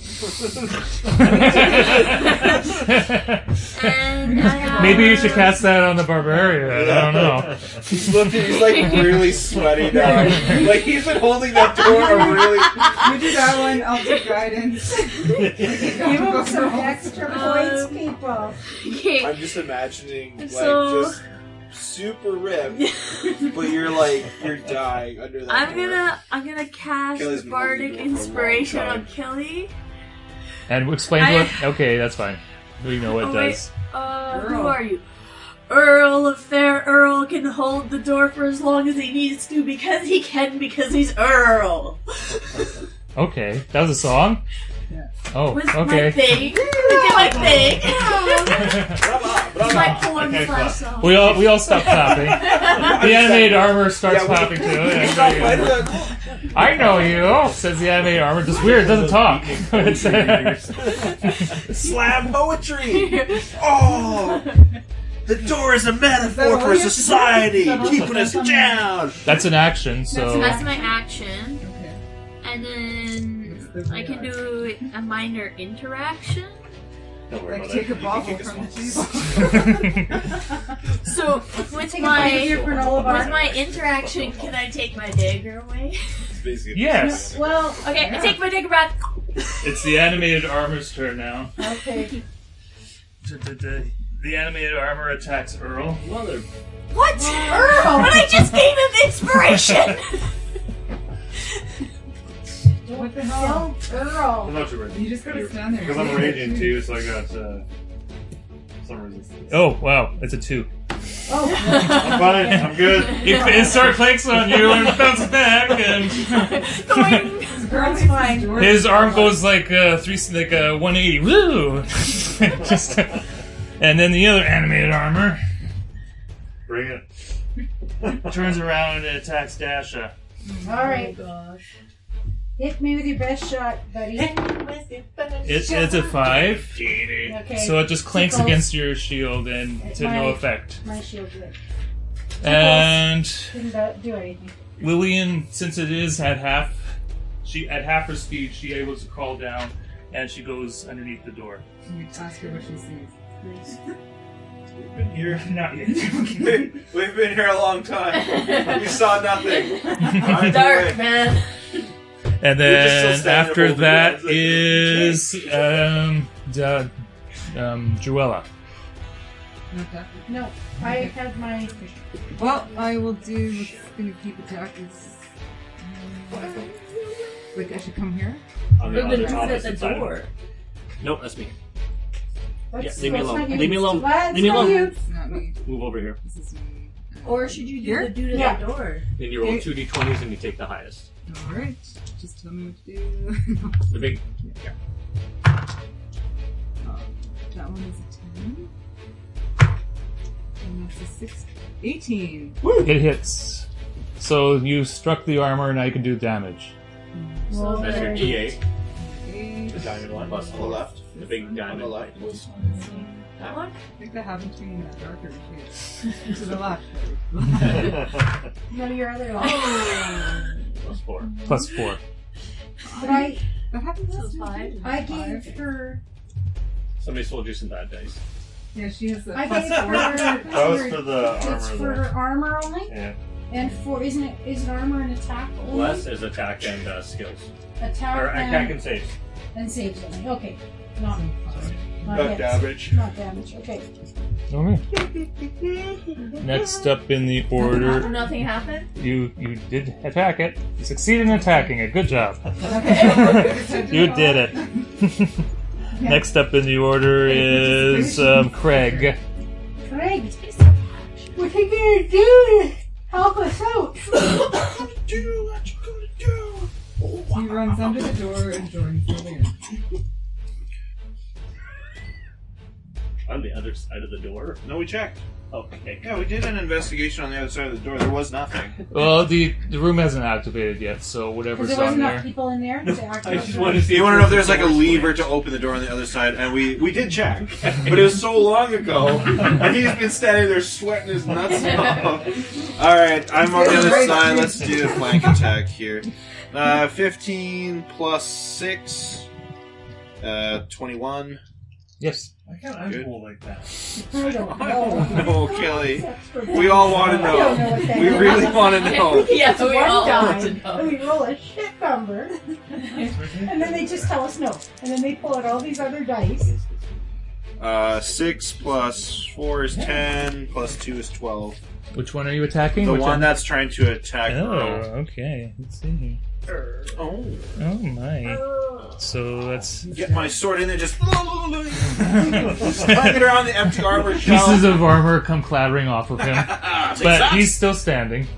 And I have, Maybe you should cast that on the barbarian. I don't know. He's looking. He's like really sweaty now. Like he's been holding that door a really. You do that one, I'll take guidance. Give him some extra points, Um, people. Okay, I'm just imagining like So- just super ripped, but you're like you're dying under that. I'm door. gonna I'm gonna cast Kelly's been holding Bardic the door for a long Inspiration time. on Kelly. And explain I- what. Okay, that's fine. We know what it Oh, wait. does. Uh, who Earl. are you? Earl of Fair Earl can hold the door for as long as he needs to because he can because he's Earl. Okay, that was a song? Yeah. Oh, With my okay. thing. With my thing. Bravo, bravo. my porn Okay, slash clap. song. We all we all stop clapping. The animated armor starts Yeah, we- clapping too. and Stop everybody- with the- I know you, says the animated armor. Just weird, it doesn't talk. Slam poetry. Oh, the door is a metaphor all for you have to do? society, Is that all- keeping us that's down. That's an action, so. That's my action. Okay. And then I can do a minor interaction. Don't worry Like about take a it. bottle kick from us the table. So with Take a bite of my your granola bar. with my interaction, can I take my dagger away? Yes. Well, Okay, I take my dagger back. It's the animated armor's turn now. okay. The animated armor attacks Earl. Mother. What? Earl! But I just gave him inspiration! What the hell? Don't I'm Earl. not too ready. You just gotta stand there. Because I'm raging too, so I got uh, some resistance. Oh, wow, it's a two. Oh, I'm fine. I'm good. It, it sort of clanks on you and bounces back, and Doing. Earl's fine. his arm goes like uh, three, like uh, one eighty. Woo! Just, and then the other animated armor Bring it. turns around and attacks Dasha. All right. gosh. Hit me with your best shot, buddy. It's it's a five, Okay. so it just clanks Tickles. against your shield and to no My- effect. My shield did. And Didn't do- do anything. Lillian, since it is at half she at half her speed, she able to crawl down, and she goes underneath the door. Can you ask her what she sees? We've been here. Not yet. We've been here a long time. We saw nothing. Either Dark, way. man. And We're just then still standing after holding that hands like, is um, the, um, Druella. Okay. No, I have my. Well, I will do what's going to keep attack is. Um, like, I should come here? On the, But on then the who's at opposite the side of door? it. Nope, that's me. Let's- Yeah, leave me let's alone. not you. Leave me alone. Let's Leave me not alone. you. It's not me. Move over here. This is me. Uh, Or should you do Here? the dude at Yeah. the door? Then you roll Okay. two d twenties and you take the highest. Alright. Just tell me what to do. The big. Yeah. Um, that one is a ten. And that's a six. eighteen. It hits. So you struck the armor, now you can do damage. So That's your then- d eight. Eight. The diamond one Plus on the left. The big On the diamond. left. That one? I think that happened to me in that darker shade. To the left. None of your other. Plus four. Plus four. But I, That happened So to five. I gave her. Somebody sold you some bad dice. Yeah, she has the. I gave her. That was for the It's armor. for though. her armor only, Yeah. and for isn't it? Is it armor and attack only? Bless is attack and uh, skills. Attack Or and, attack and saves. and saves only. Okay, not not Not yet. damage. Not damage. Okay. Okay. Next up in the order, Nothing happened? you you did attack it. You succeeded in attacking it. Good job. Okay. You did it. Next up in the order is um, Craig. Craig, what are you gonna do to help us out? Do what you gonna do? He runs under the door and joins the in. On the other side of the door. No, we checked. Okay. Yeah, we did an investigation on the other side of the door. There was nothing. Well, the the room hasn't activated yet, so Because whatever's there on wasn't enough there. people in there to act. I just want to see. You want to know if there's like a lever to open the door on the other side? And we, we did check, but it was so long ago, and he's been standing there sweating his nuts off. All right, I'm on the other side. Let's do a flank attack here. Uh, fifteen plus six, uh, twenty-one. Yes. Why can't I Good. roll like that? I don't know. No, Kelly. We all want to I don't know know. what that We is. really want to know. Yeah, It's we one all die, want to and know. we roll a shit number, and then they just tell us no, and then they pull out all these other dice. Uh, six plus four is ten, plus two is twelve. Which one are you attacking? The Which one that's trying to attack Oh, Earl. okay. Let's see. Oh. Oh my. So that's Get my sword in there, just slam it around the empty armor pieces shell. of armor come clattering off of him, Take but that. he's still standing.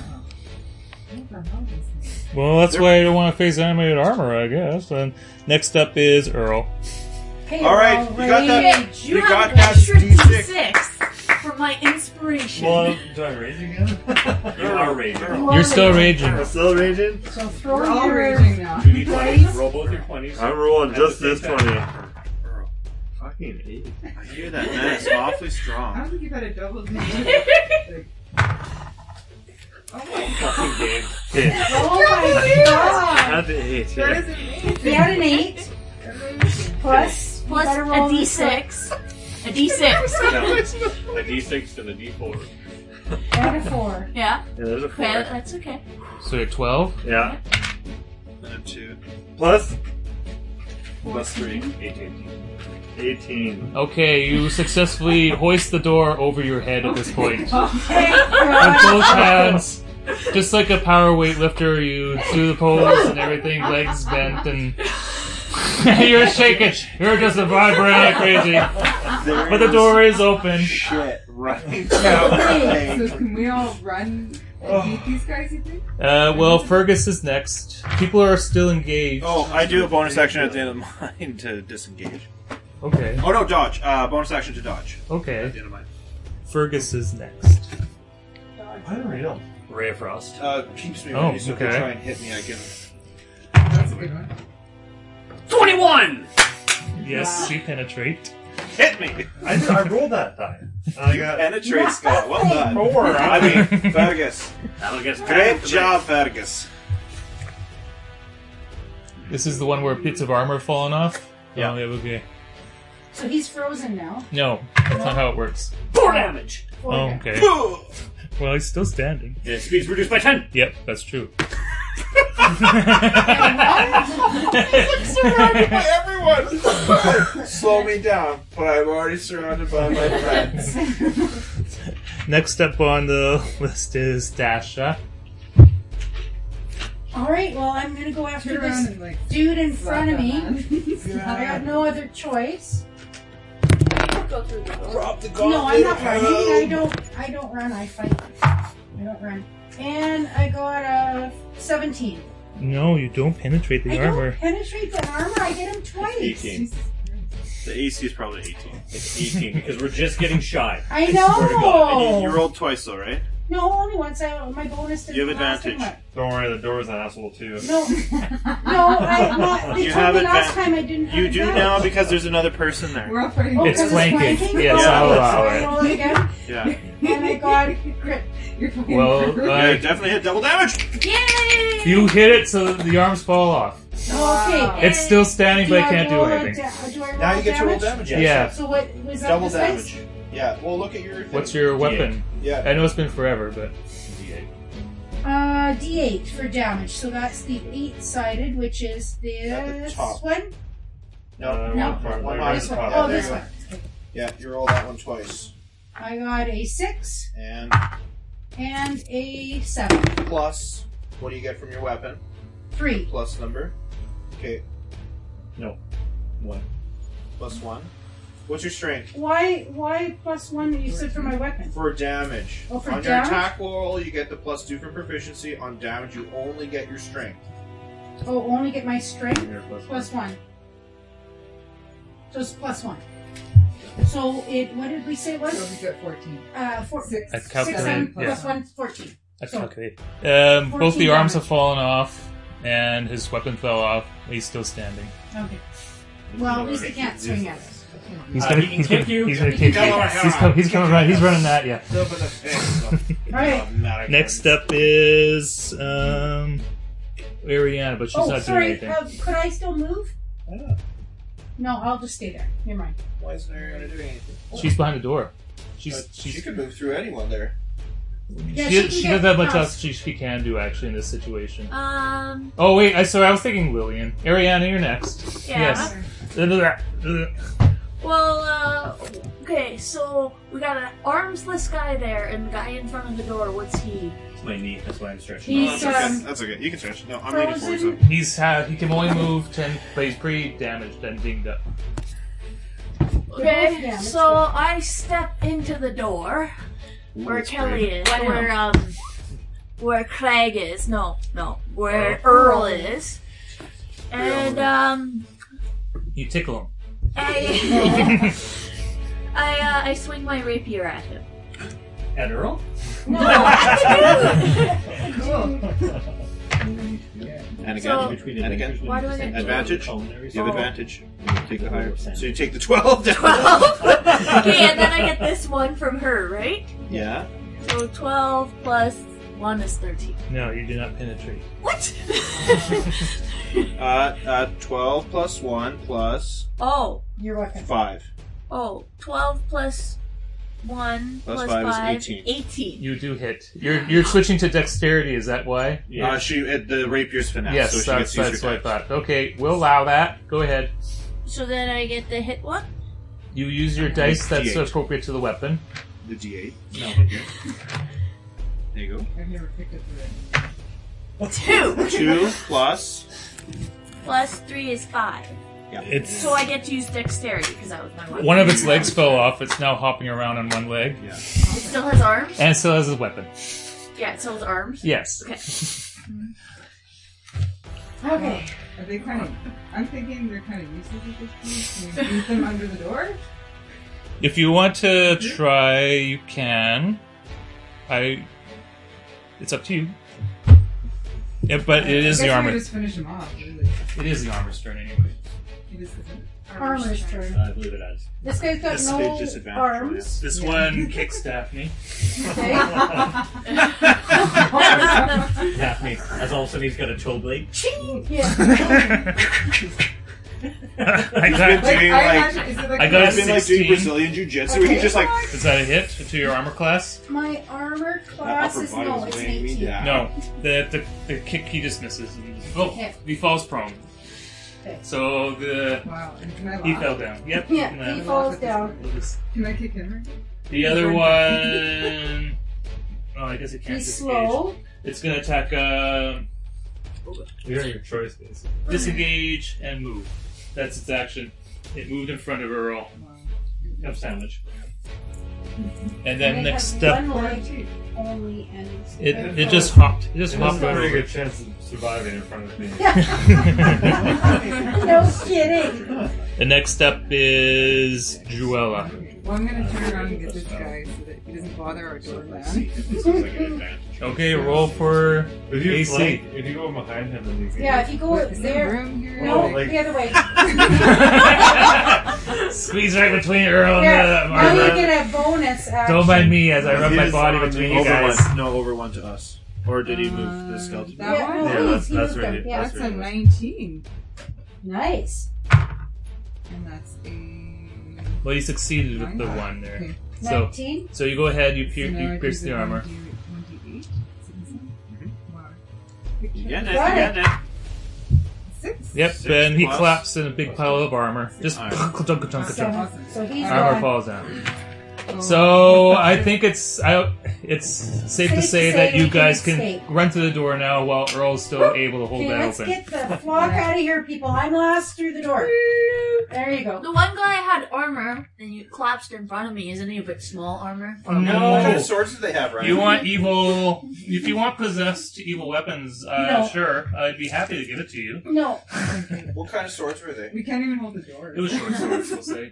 Well, that's why I don't want to face animated armor, I guess. And next up is Earl. Okay, All right, we're you got that? Hey, You you, got have that an extra D six. D six for my inspiration. Well, do I rage again? You are raging. You You're are still raging. raging. I'm still raging? So throw We're all your raging now. two d twenties. Roll both your twenties. I'm rolling At just the this same twenty. time. Earl, Fucking eight. I hear that, man. It's awfully I strong. don't think you've had a double D. Oh my Fucking game. Hit. Oh my god! Not the eight. That Yeah. is amazing. He had an eight plus Plus you gotta roll a D six. A D six. No, a d six and a d four. and a four. Yeah. Yeah, there's a four. Okay, that's okay. So you're twelve. Yeah. And a two. Plus Plus three. eighteen. eighteen. Okay, you successfully hoist the door over your head at this point. With Thank both God. hands, just like a power weightlifter, you do the pose and everything, legs bent, and you're shaking. You're just vibrating like crazy. But the door is open. Shit, right So now. can we all run and beat these guys, you think? Uh, well, Fergus is next. People are still engaged. Oh, I do a bonus action at the end of mine to disengage. Okay. Oh no, dodge. Uh, bonus action to dodge. At Okay. the end of mine. Fergus is next. Unreal. Ray of Frost. Uh, keeps me Oh, ready, so if they okay. try and hit me, I can. That's a good one. twenty-one! Yes, you penetrate. Hit me! I, did, I rolled that die. And I got Penetrate, Scott. Well done. four. I mean, Fergus. That'll get Great job, Fergus. This is the one where bits of armor have fallen off? Yeah. Oh, yeah, okay. So he's frozen now. No, that's not how it works. Four damage. Four Oh, damage. okay. Well, he's still standing. Yeah, speed's reduced by ten. Yep, that's true. Surrounded by everyone! Slow me down, but I'm already surrounded by my friends. Next up on the list is Dasha. Alright, well, I'm gonna go after Turn around this and like. dude in slap front of that me. man. I got no other choice. Go through the door. Drop the No, I'm not running. I gauntlet. don't. I don't run. I fight. I don't run. And I got a seventeen. No, you don't penetrate the I armor. don't penetrate the armor. I get him twice. eighteen. Jesus Christ. The A C is probably eighteen. It's eighteen because we're just getting shy. I Swear to God. And you, know. you rolled twice though, right? No, only once. I my bonus didn't You have last advantage. that Don't worry, the door's an asshole too. much. No, no. I not. They You told have me last advan- time I didn't. Have You do advantage. now because there's another person there. We're all fighting. Oh, It's 'cause flanking. Yes, Oh, I'll so allow I it. roll it again, Yeah. and I got crit. You're fucking Well, Yeah, uh, definitely hit double damage. Yay! you hit it so that the arms fall off. Okay. It's still standing, Do but it I can't do roll a anything. da- do I roll Now you get to roll damage? damage. Yeah. So what was that? Double the size? damage. Yeah. Well, look at your. What's your weapon? Yeah. I know it's been forever, but Uh, D eight for damage. So that's the eight-sided, which is At the this top. one. No. Uh, No. one part, One right This at the one. top. Oh, there this you go. one. Yeah. You roll that one twice, I got a six and and a seven. plus. What do you get from your weapon? Three. Plus number. Okay. No. One. Plus one. What's your strength? Why? Why plus one? You said for my weapon. For damage. Oh, for on damage? your attack roll, you get the plus two for proficiency. On damage, you only get your strength. Oh, only get my strength Here, plus plus one. So it's plus one. So it. What did we say it So was? we got fourteen. Uh, four, Six. I've six calculated, and yeah. plus one, fourteen. that's So- okay. Um, both the fourteen arms have damage. fallen off, and his weapon fell off. He's still standing. Okay. Well, at least he can't swing at us. He's Uh, gonna, he can he's kick gonna, you. he's gonna He kick can you. come around. He's, com- he's coming right. He's running that. Yeah. Still in the face. Alright. Automatic Next ones. up is um, Ariana, but she's Oh, not sorry. doing anything. Uh, could I still move? Yeah. No, I'll just stay there. Never mind. Why isn't Ariana doing anything? She's behind the door. She's But she's she could move through anyone there. Yeah, she, she can she get doesn't have much past. else she, she can do actually in this situation. Um, Oh wait, I sorry, I was thinking Lillian. Ariana, you're next. Yeah. Yes. well, uh, okay, so we got an armless guy there, and the guy in front of the door, what's he? It's my knee. That's why I'm stretching. He's, That's okay. um, That's okay. You can stretch. No, I'm ready for frozen. it. He's had he can only move ten, but he's pretty damaged and dinged up. both Okay, damaged, so but- I step into the door where that's Kelly brave. is, Wow. where um, where Craig is. No, no, where Oh. Earl is, and um, You tickle him. I I uh, I swing my rapier at him. And Earl? No. Cool. And again. So- and again. Why do I get Advantage. Oh. You have advantage. Take the higher. So you take the twelve down. twelve. Okay, and then I get this one from her, right? Yeah. So twelve plus one is thirteen. No, you do not penetrate. What? Uh, uh, twelve plus one plus oh, Your weapon. five. oh, twelve plus one Plus plus five is five, eighteen. eighteen. You do hit. You're you're switching to dexterity. Is that why? Yeah. Uh, she uh, the rapier's finesse. Yes, so she that's, gets to use that's her what I dex. thought. Okay, we'll allow that. Go ahead. So then I get the hit one? You use your dice that's D eight. appropriate to the weapon. The D eight. No, here. There you go. I've never picked up the ring. Two. Two plus. Plus three is five. Yeah. It's So I get to use dexterity because that was my weapon. one of its legs fell off. It's now hopping around on one leg, Yeah. It still has arms? and it still has a weapon. Yeah, it still has arms. Yes. Okay. Okay. Are they kind of? I'm thinking they're kind of useless at this point. Can we leave them under the door? If you want to try, you can. I. It's up to you. Yeah, but it is I the guess we armor. could just finish them off. Really. It is the armor's turn anyway. It is the Armor's turn. I believe it is. This guy's got That's a no big disadvantage on arms. This one kicks Daphne. Okay. Daphne, as all of a sudden he's got a toe blade. Yeah. I He's got, been doing I like. imagine, is it like I got I've been like doing sixteen. Brazilian jiu-jitsu where he just like is that a hit to your armor class? My armor that class upper is body no, was it's an weighing me eighteen. down. No, the, the the kick he just misses. Oh, Okay. he falls prone. Okay. So the Wow, and can I he laugh? fell down. Yep. Yeah, and he then falls down. we'll just- Can I kick him? The other one. Oh, I guess it can't He's disengage. slow. It's gonna attack. Uh, You're your choice, basically. disengage and move. That's its action. It moved in front of Earl. Have sandwich. And then And it next has step, one leg only, and it's it it just hopped. It just It has hopped a right pretty over. good chance of surviving in front of me. no kidding. The next step is Juella. Well, I'm gonna turn around and get this guy so that he doesn't bother our door man. This is like an advantage. Okay, roll for If you A C. flank, if you go behind him, then you can. Yeah, if you go What, is there there. room here? No, like- the other way. Squeeze right between Earl and There. the Now you armor. get a bonus action. Don't mind me as I rub He my is body on between the you Over guys. one. No, over one to us. Or did he move the skeleton? That Yeah, one? no, Yeah, he's- that's- he that's moved them. right. Yeah. That's a right. nineteen. Nice. And that's a... Well, you succeeded with the Nine. one there. Okay. So, Nineteen. so you go ahead. You, So pier- now I you do pierce the armor. one d eight. Wow. You getting it? You Got it. getting it? Six? Yep, Six and he plus. collapsed in a big pile of armor. Just Alright. chunk-a-chunk-a-chunk. Seven. So he's Armor gone. falls down. Oh. So I think it's I, it's safe to say that you we can guys can escape. run to the door now while Earl's still able to hold Okay, that let's open. get the flock out of here, people. I'm last through the door. There you go. The one guy had armor, and you collapsed in front of me. Isn't he a bit small armor? No. What kind of swords do they have, right? You want evil? If you want possessed evil weapons, uh, No. sure, I'd be happy to give it to you. No. What kind of swords were they? We can't even hold the door. It was short swords, we'll say.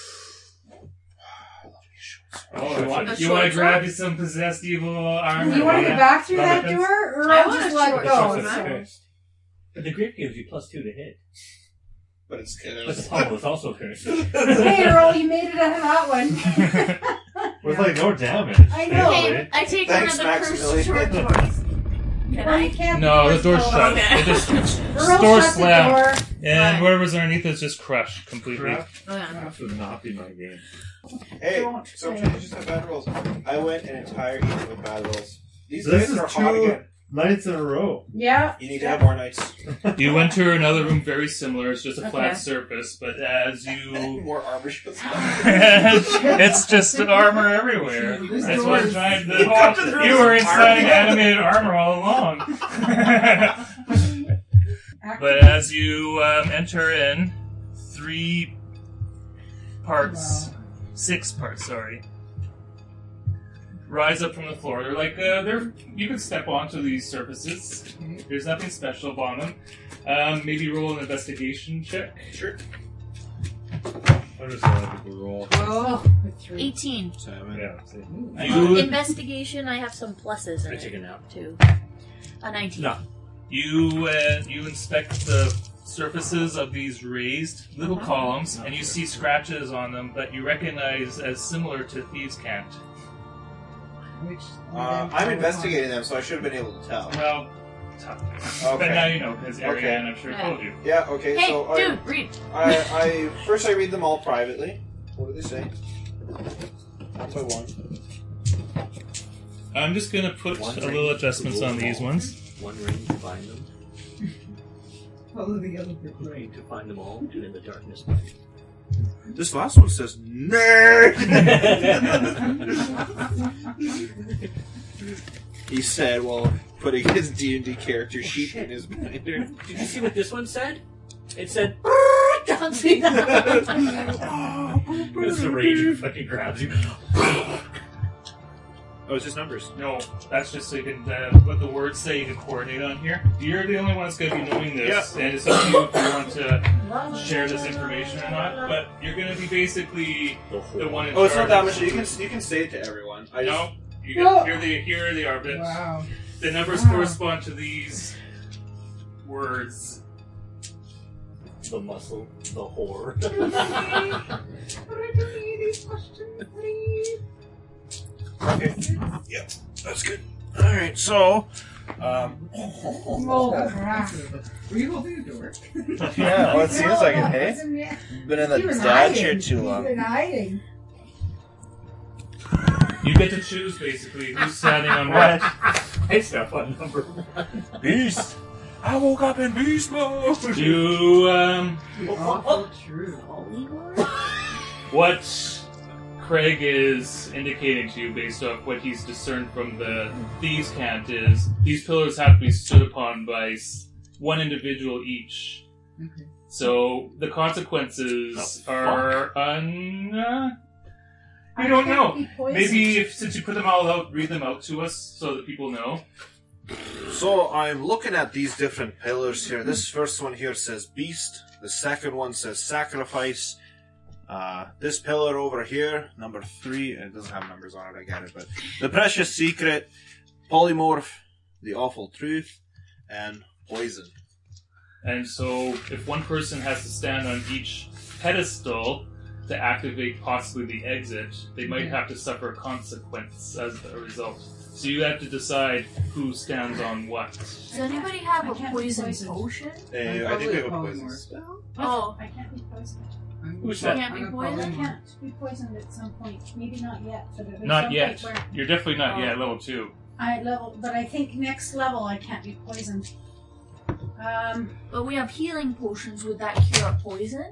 Oh, you want, A you want short to grab sword? you some possessed evil armor? You want to yeah? go back through that Weapons? door, or I I'll want just a let short go? sword. So- Okay. But the grip gives you plus two to hit. But it's But the pommel is also cursed. Hey, Earl, you made it out of that one. With like no damage. I know. Okay, I take Thanks, one of the cursed Maximilian. short swords. Can Well, you I? can't. No, the door's closed. shut. Okay. It just Earl door shut the slammed, door. and Fine. whatever's underneath is just crushed completely. Crap. Oh, yeah. That would not be my game. Hey, Don't some play. changes have bad rolls. I went an entire evening with bad rolls. These So this dice is are hot two again. nights in a row. Yeah. You need to have more nights. You enter another room very similar. It's just a flat Okay. surface, but as you, more armor shows up. it's just armor everywhere. This That's door what I'm is- trying to. You come to the room You with were inside armor. animated armor all along. But as you um, enter in, three parts, six parts, sorry, rise up from the floor. They're like uh, they're. You can step onto these surfaces. There's nothing special about them. Um, maybe roll an investigation check. Sure. I'm just gonna let people roll. Well, eighteen. Seven. Yeah. see. You Investigation, I have some pluses in I take a it, nap. too. A nineteen. No. you uh, you inspect the surfaces of these raised little columns, and you see scratches on them that you recognize as similar to thieves' cant. which Uh, I'm investigating them, so I should have been able to tell. Well, tough. But Okay. now you know because Okay. Ariane, I'm sure, told you. Yeah, okay, Hey, so I, dude, read. I, I first I read them all privately. What do they say? One by one. I'm just gonna put One a ring little to adjustments rule on them these all. ones. One ring to find them. follow the yellow brick One road. ring to find them all, and in the darkness find. This last one says nerd. He said while putting his D and D character sheet in his binder. Did you see what this one said? It said, Don't see that. it's the rage and fucking grabs you. Oh, it's just numbers. No, that's just so you can, uh, what the words say, you can coordinate on here. You're the only one that's going to be knowing this, and it's up to you if you want to share this information or not, but you're going to be basically The whole the one in Oh, it's not charge. that much. You can you can say it to everyone. I just, No, you No. can, here, they, here they are, but Wow. the numbers Wow. correspond to these words. The muscle, the whore. Okay. Yep, that's good. Alright, so. Um, Oh, crap. Were you holding the door? yeah, well, it seems like it, hey? Been in the dad chair too long. Been hiding. You get to choose basically who's standing on what. I step on number one. Beast! I woke up in beast mode! Do, um, The awful truth. what Craig is indicating to you based off what he's discerned from the thieves' cant is these pillars have to be stood upon by s- one individual each. Okay. So the consequences Oh, are un. Uh, we I don't can't know. be poisoned. Maybe if since you put them all out, read them out to us so that people know. So I'm looking at these different pillars here. This first one here says beast. The second one says sacrifice. Uh, this pillar over here, number three, it doesn't have numbers on it, I get it, but the precious secret, polymorph, the awful truth, and poison. And so, if one person has to stand on each pedestal to activate possibly the exit, they might have to suffer a consequence as a result. So you have to decide who stands on what. Does anybody have I a can't be poison poisoned. potion? Uh, I'm I think we have a probably poison polymorph. spell. Oh, I can't be poisoned. I'm, Who's that? I'm Can't be a poisoned? I polymorph. can't be poisoned at some point. Maybe not yet, but at Not some yet. point where You're definitely not Oh. yet level two. I level, but I think next level I can't be poisoned. Um, but we have healing potions. Would that cure poison?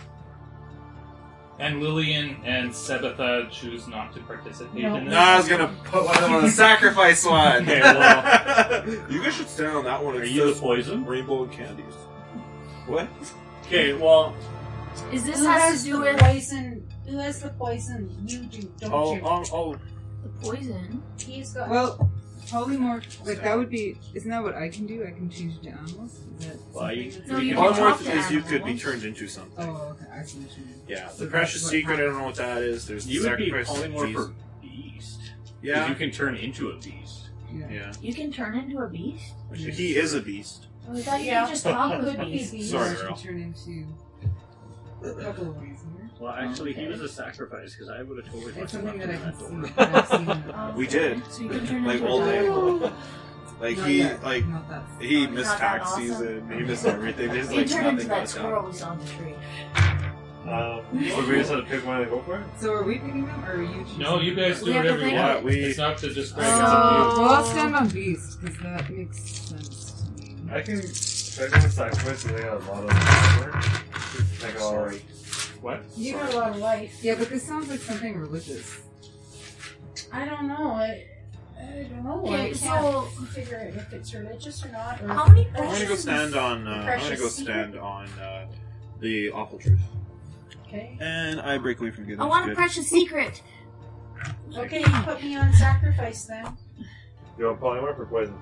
And Lillian and Sebetha choose not to participate No. in this. No, I was gonna put one of them on the sacrifice one. Okay, well- you guys should stand on that one. Are It you the says poison? rainbow and candies. What? Okay, well, Is this who has has to do the with poison? Who has the poison? You do, don't Oh, you? oh, oh. the poison? He's got. Well, polymorph, like that would be, isn't that what I can do? I can change into animals? Is that Well, you- something No, that's- you can talk Polymorph to is you could be animals. turned into something. Oh, okay, I see what you mean. Yeah, So the precious that's what secret, I happens. don't know what that is. There's the you would be sacrifice. polymorph beast. or beast. 'Cause Yeah. you can turn into a beast. Yeah. Yeah. You can turn into a beast? He is a beast. Oh, I thought you Yeah. could just talk with Could be beasts. beast. Sorry, I girl. can turn into a couple of ways here. Well, actually, he Okay. was a sacrifice because I would have totally It's fucking something that I left can him see. at That I've seen in- Oh, We did. So you can turn Like into all a day. dog. Like Not he, yet, like not that. he not missed Not that tax awesome. season. He missed everything. There's You like turn nothing into that goes squirrel down. who's on the tree. Um, so we just have to pick one and go for it? So are we picking them, or are you choosing? No, you guys do We have to whatever you think- want. Yeah, we- It's not to just Craig, So- it's up to you. Well, I'll stand on beast, because that makes sense to me. I can check on the sacrifice and they got a lot of power. Like, all right. What? You got a lot of life. Yeah, but this sounds like something religious. I don't know. I, I don't know. Okay, I can't so- figure it if it's religious or not. Or How many I'm gonna go potions? stand on. Uh, I'm gonna Precious go secret? stand on uh, the awful truth. Okay. And I break away from good. I want a precious secret. Okay, you put me on sacrifice then. You want polymorph or poison?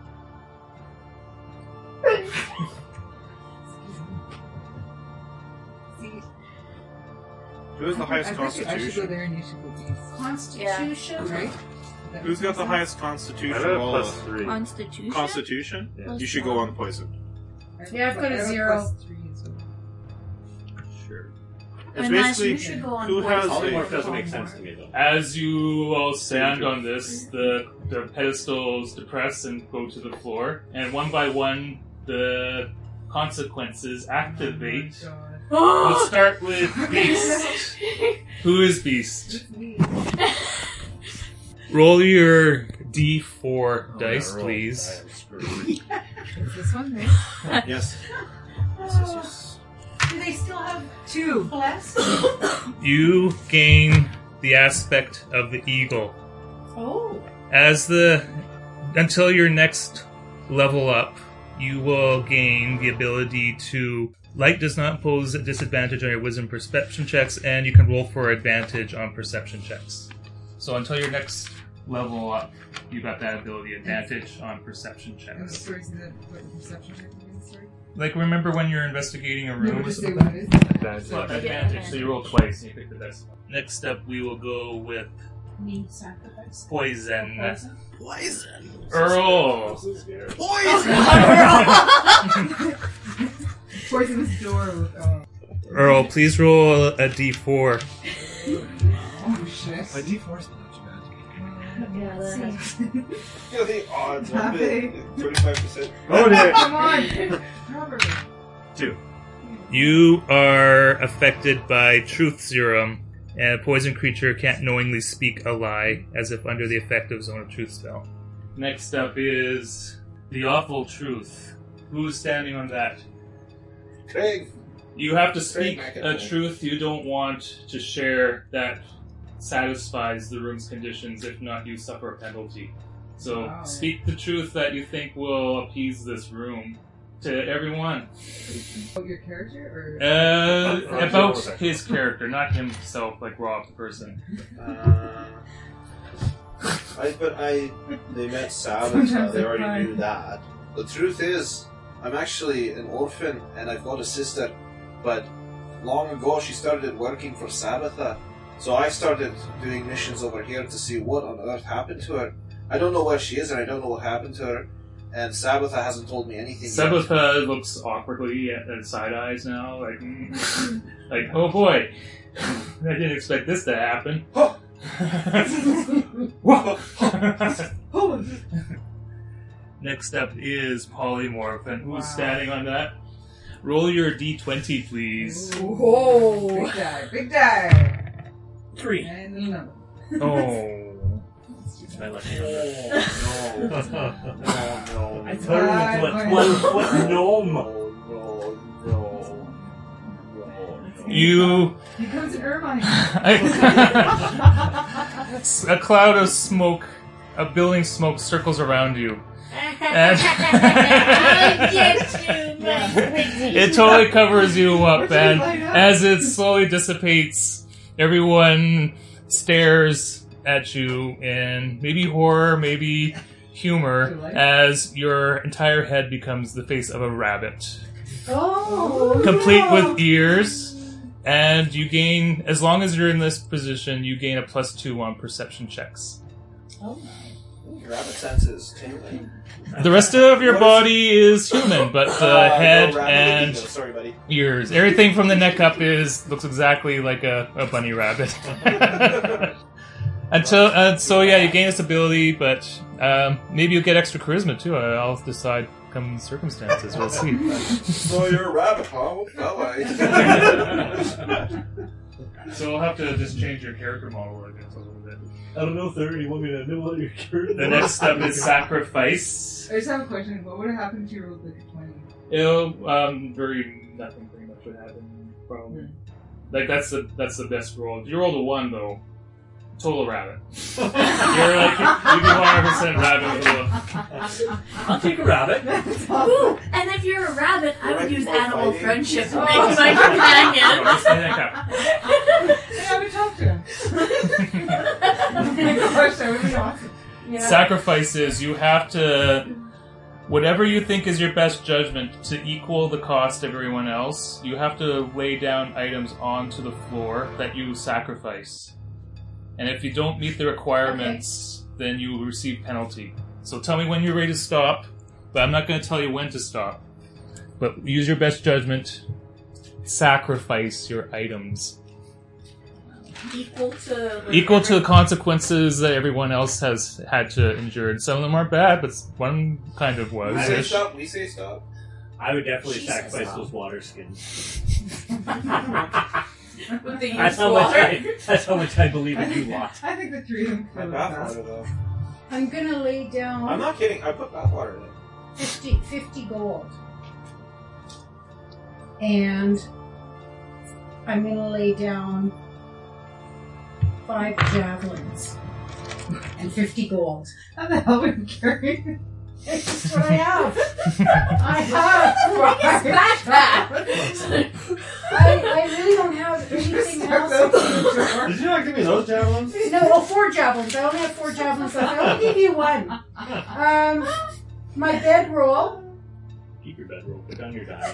See, Who has the I highest think I should go constitution? there and you should go beast. Constitution. Right? That Who's makes got the sense? highest I constitution? have a of all plus of us? three. Constitution? Constitution? Yeah. Plus You should go one. on poison. Yeah, I've got a I have zero. plus three as well. Sure. It's Unless basically you should go on who has poison. a- Polymorph doesn't make sense to me though. As you all stand on this, the, the pedestals depress and go to the floor, and one by one, the consequences activate. Oh my We'll start with Beast. Who is Beast? God. Me. Roll your D four Oh, dice, I rolled. please. I am screwed. Is this one right? Yes. Yes, yes, yes. Do they still have Two. bless? You gain the aspect of the eagle. Oh. As the until your next level up, you will gain the ability to light does not pose a disadvantage on your wisdom perception checks, and you can roll for advantage on perception checks. So until your next level up, you got that ability advantage on perception I'm checks. sorry, so that what the perception check again, sorry? Like remember when you're investigating a No, room? just say what it is. Advantage. Well, Yeah, advantage. So you roll twice and you pick the best one. Next up, we will go with Me sacrifice. poison. Poison. Poison. Earl. Poison. Poisonous door with. Oh, Earl, please roll a d four. oh shit. My D four is not too bad. Yeah, that has- You know, the odds of Happy. it, thirty-five percent. Oh dear. Come on. Robert. Two. You are affected by truth serum, and a poison creature can't knowingly speak a lie, as if under the effect of zone of truth spell. Next up is the awful truth. Who's standing on that? Craig. You have to speak Craig a McIntyre. truth you don't want to share that satisfies the room's conditions. If not, you suffer a penalty. So Wow. speak the truth that you think will appease this room to everyone. Oh, your character or? Uh, about his character, not himself, like Rob the person. Uh, I, but I, they met Sabbath, Sometimes they I already cry. knew that. The truth is, I'm actually an orphan and I've got a sister, but long ago she started working for Sabbatha. So I started doing missions over here to see what on earth happened to her. I don't know where she is and I don't know what happened to her, and Sabbatha hasn't told me anything yet. Sabbatha looks awkwardly at, at side eyes now, like, mm, like, oh boy, I didn't expect this to happen. Whoa. Oh, Next up is Polymorph, and who's Wow. standing on that? Roll your d twenty, please. Whoa. big die, big die. Three. And a number. Oh. I let you know. No. No, no. I thought it was a twelve foot gnome. No, no, no, no. You... He comes in Irvine. A cloud of smoke, a billowing smoke circles around you. I get you, my It totally covers you up, and as it slowly dissipates, everyone stares at you in maybe horror, maybe humor, as your entire head becomes the face of a rabbit. Oh, Complete no. with ears, and you gain, as long as you're in this position, you gain a plus two on perception checks. Rabbit senses tingling. The rest of your body is human, but the Uh, head no, rabbit and ego. Sorry, buddy. ears, everything from the neck up is looks exactly like a, a bunny rabbit. Until uh, so yeah, you gain this ability, but um, maybe you'll get extra charisma too. I- I'll decide come circumstances. We'll see. So you're a rabbit, huh? Well, I. So we'll have to just change your character model, I guess, a little bit. I don't know, Third. You want me to know your character? The next step is sacrifice. I just have a question. What would have happened if you rolled like a twenty? It'll um, very nothing pretty much would happen. Probably like that's the that's the best roll. If you rolled a one though, total rabbit. You're like you'd be one hundred percent rabbit with a I'll take a rabbit. Ooh, and if you're a rabbit, I would Right use before animal fighting. friendship to Oh. make you my companion. Oh, stand that up. Hey, I would talk to him. Gosh, that would be awesome. Yeah. Sacrifices, you have to whatever you think is your best judgment to equal the cost of everyone else, you have to lay down items onto the floor that you sacrifice. And if you don't meet the requirements, then you will receive penalty. So tell me when you're ready to stop, but I'm not going to tell you when to stop. But use your best judgment. Sacrifice your items. Equal to the Equal to the consequences that everyone else has had to endure. And some of them aren't bad, but one kind of was. We say stop. We say stop. I would definitely Jesus. sacrifice those water skins. with the That's used how much water. I, that's how much I believe in you lot. I think the three of them My feel the best. bathwater, though. I'm gonna lay down I'm not kidding. I put bathwater in it. fifty, fifty gold. And I'm gonna lay down five javelins and fifty gold. How the hell would you carry? It's just what I have. I have. Biggest backpack. I, I really don't have anything else. Did you not give me those javelins? No, well, four javelins. I only have four javelins left. I only give you one. Um, my bedroll. Keep your bedroll, put down your diary.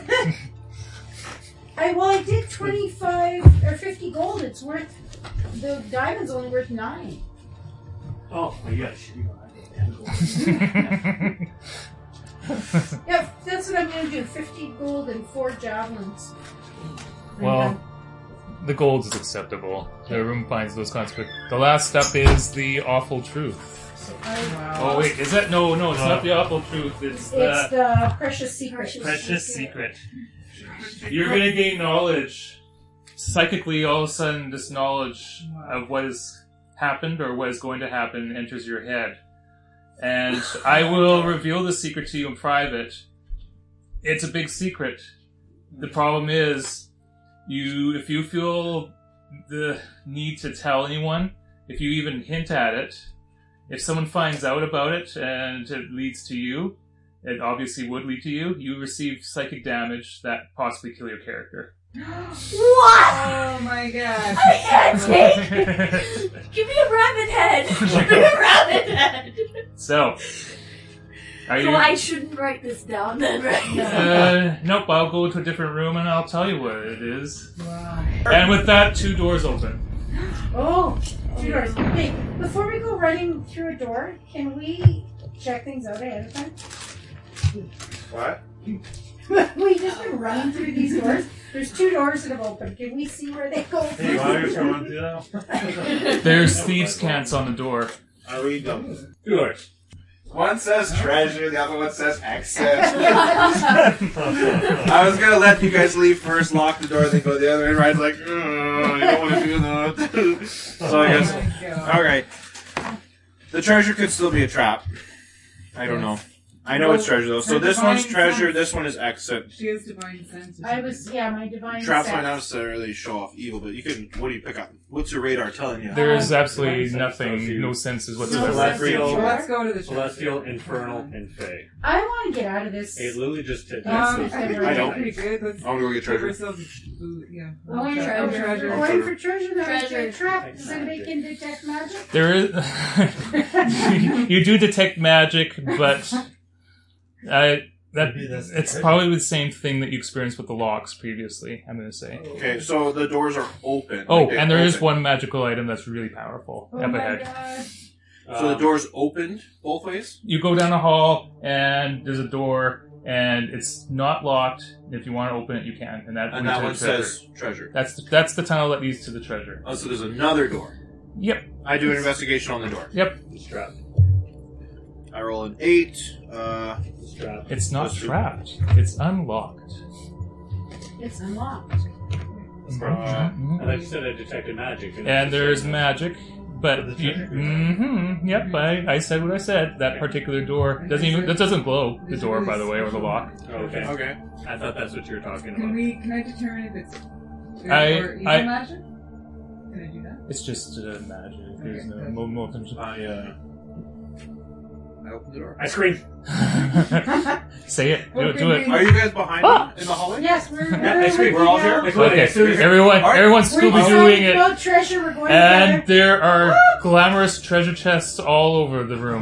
I well, I did twenty-five or fifty gold. It's worth the diamond's only worth nine. Oh, my gosh. Yeah, that's what I'm going to do. fifty gold and four javelins. Well, the gold is acceptable. The room finds those consequences. The last step is the awful truth. Oh wait, is that no, no? It's not the awful truth. It's the It's the precious secret. precious secret. You're gonna gain knowledge. Psychically, all of a sudden, this knowledge of what has happened or what is going to happen enters your head. And I will reveal the secret to you in private. It's a big secret. The problem is, you if you feel the need to tell anyone, if you even hint at it, if someone finds out about it and it leads to you, it obviously would lead to you, you receive psychic damage that possibly kill your character. What? Oh my god. I can't take it. Give me a rabbit head. Give me a rabbit head. So, are you... So I shouldn't write this down then, right? Uh, nope, I'll go to a different room and I'll tell you what it is. Wow. And with that, two doors open. Oh, two doors. Hey, before we go running through a door, can we check things out ahead of time? What? We've just been running through these doors. There's two doors that have opened. Can we see where they go? Hey, why are you going through that? There's thieves' cants on the door. I read them. Two doors. One says treasure, the other one says exit. I was gonna let you guys leave first, lock the door, then go the other way. Ryan's like, oh, you don't want to do that. So I guess, Oh my god. alright. The treasure could still be a trap. I don't know. I know it's treasure though. So this one's treasure, this one is exit. She has divine sense. I was, yeah, my divine Traps sense. might not necessarily show off evil, but you can. What do you pick up? What's your radar telling you? There is Um, absolutely Divine sense tells nothing, you- no senses No whatsoever. sense Celestial. of So sure. let's go to the Celestial, Infernal, and Fey. I want to get out of this. Hey, Lily just did Um, that. I think I we're don't. pretty good. Let's I'm gonna go get give treasure. ourselves a boot. Yeah. Going Okay. treasure. treasure. Going for treasure. That was Treasure. a trap. Does anybody can detect magic? There is... you do detect magic, but... I... That, Maybe that's the it's treasure. probably the same thing that you experienced with the locks previously, I'm going to say. Okay, so the doors are open. Oh, Like, they and there is open. one magical item that's really powerful Oh up my ahead. god. So the Um, doors opened both ways. You go down a hall, and there's a door, and it's not locked. If you want to open it, you can. And that, And leads that to one the treasure. says treasure. That's the, that's the tunnel that leads to the treasure. Oh, so there's another door. Yep, I do an investigation on the door. yep. It's trapped. I roll an eight. Uh, It's trapped. It's not That's true. trapped. It's unlocked. It's unlocked. uh, Mhm. And like you said, I detected magic. And there's magic, but For the you, treasure. mm-hmm, yep. I, I said what I said. That particular door doesn't even that doesn't glow. The door, by the way, or the lock. Okay. okay. I thought that's what you were talking Can about. we? Can I determine if it's good I- or evil I- magic? Can I do that? It's just uh, magic. There's Okay, no good. more. more than- I uh, I open the door. I scream. Say it. Do it. Do it. Are you guys behind Ah! me in the hallway? Yes, we're, we're, Yeah, I scream. We're all here? Like, Okay, as soon as- everyone, Alright. everyone's We're Scooby deciding Dooing it, about treasure. We're going and together. there are glamorous treasure chests all over the room.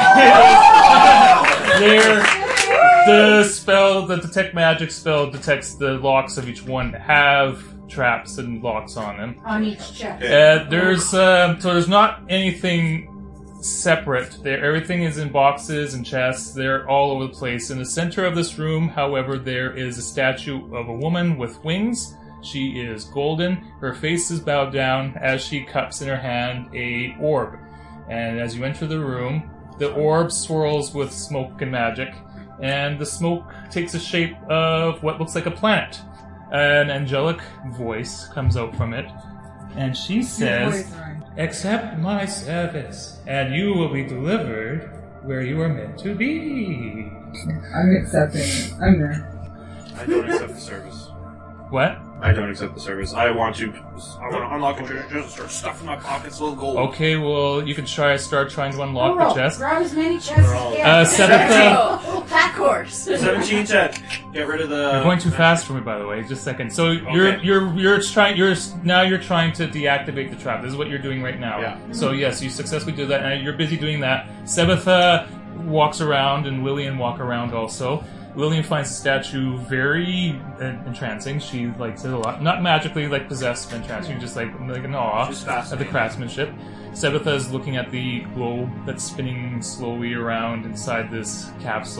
There, the spell, the detect magic spell, detects the locks of each one have traps and locks on them. On each chest. Uh, there's uh, so there's not anything separate. There, everything is in boxes and chests. They're all over the place. In the center of this room, however, there is a statue of a woman with wings. She is golden. Her face is bowed down as she cups in her hand a orb. And as you enter the room, the orb swirls with smoke and magic, and the smoke takes the shape of what looks like a planet. An angelic voice comes out from it, and she Your says, voice, Ryan. "Accept my service, and you will be delivered where you are meant to be." I'm accepting it. I'm there. I don't accept the service. What? I don't accept the service. I want to. I want to unlock a treasure chest and start stuffing my pockets full of gold. Okay, well, you can try start trying to unlock Roll. the chest. Grab as many chests as you can. Uh, Sebitha, Oh, pack horse. Seventeen ten. Get rid of the. you're going too fast for me, by the way. Just a second. So you're Okay. you're you're trying. You're now you're trying to deactivate the trap. This is what you're doing right now. Yeah. So yes, you successfully do that, and you're busy doing that. Sebitha walks around, and Lillian walk around also. Lillian finds the statue very uh, entrancing. She likes it a lot. Not magically, like possessed, but entrancing. Just like like an awe She's at the fascinating. craftsmanship. Sebitha is looking at the globe that's spinning slowly around inside this capsule.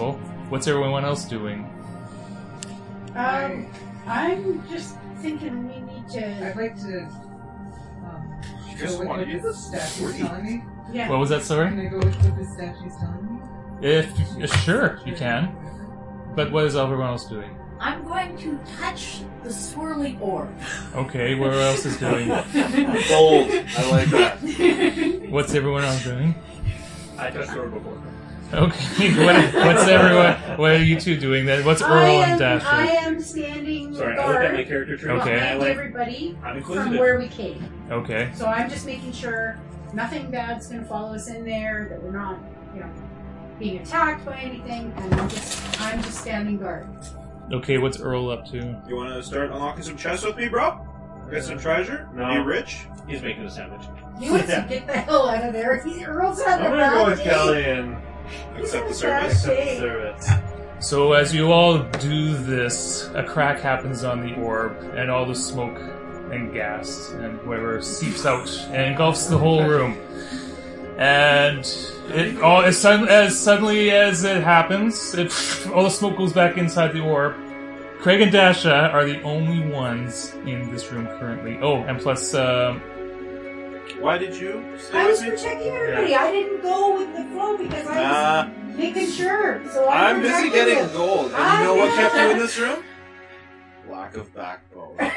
What's everyone else doing? Um, I'm just thinking we need I'd to. like to. Um, You go guys with want to what do the this? statue's telling me. Yeah. What was that, Can sorry? I go with what the statue's telling me? If uh, sure, you can. But what is everyone else doing? I'm going to touch the swirly orb. Okay, what else is doing? Bold. I like that. What's everyone else doing? I touched the orb before. Okay, what, what's everyone? What are you two doing then? What's Earl I and am, Dasher? I am standing Sorry, I looked at my guard character tree. Okay. And I behind went, everybody I'm from inquisitive. where we came. Okay. So I'm just making sure nothing bad's going to follow us in there, that we're not, you know, being attacked by anything, and I'm just, I'm just standing guard. Okay, what's Earl up to? You want to start unlocking some chests with me, bro? Get some treasure? No. Be rich? He's making a sandwich. He wants to get the hell out of there. He's Earl's had I'm a gonna go bad with day. Kelly and Accept the He's had a service? bad accept day. service. So as you all do this, a crack happens on the orb, and all the smoke and gas and whatever seeps out and engulfs the whole room. And it all as, sudden, as suddenly as it happens, it, all the smoke goes back inside the orb. Craig and Dasha are the only ones in this room currently. Oh, and plus, um, Why did you stay I was with me? protecting everybody. I didn't go with the flow because I Nah, was making sure. So I I'm busy protected getting him. gold. And I you know what know kept you that. in this room? Lack of backbone. Alright,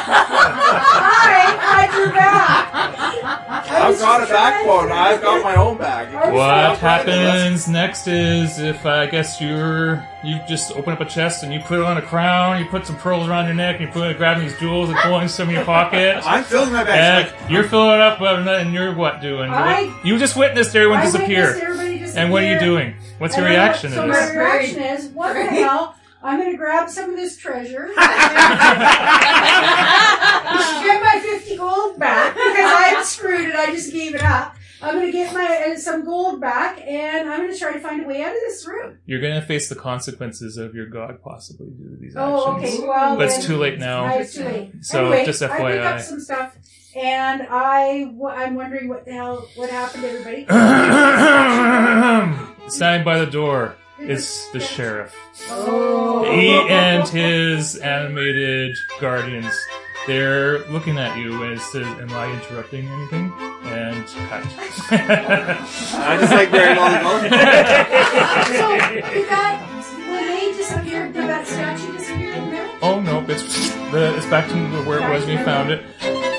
I drew back. I I've was got a just trying backbone. to- I've got my own bag. I was what trying to- happens next is if I guess you're you just open up a chest and you put on a crown, you put some pearls around your neck, and you put grabbing these jewels and pulling some in your pocket. I'm filling my bag. And you're filling it up, and you're what doing? I- you just witnessed everyone I disappear. witnessed everybody disappear. And what are you doing? What's your And I'm- reaction so to my this? reaction is, what the hell? I'm going to grab some of this treasure, get my fifty gold back because I'm screwed and I just gave it up. I'm going to get my uh, some gold back, and I'm going to try to find a way out of this room. You're going to face the consequences of your god possibly due to these Oh, actions. okay. Well, But it's then- too late now. Uh, it's too late. So, anyway, just I F Y I. pick up some stuff, and I, I'm wondering what the hell, what happened to everybody. Standing by the door is the sheriff. Oh. He and his animated guardians. They're looking at you and it says, am I interrupting anything? And cut. I just like wearing all the gold. So, did that, when they disappeared, did that statue disappear in there? Oh no, it's the, it's back to where it was when we found it.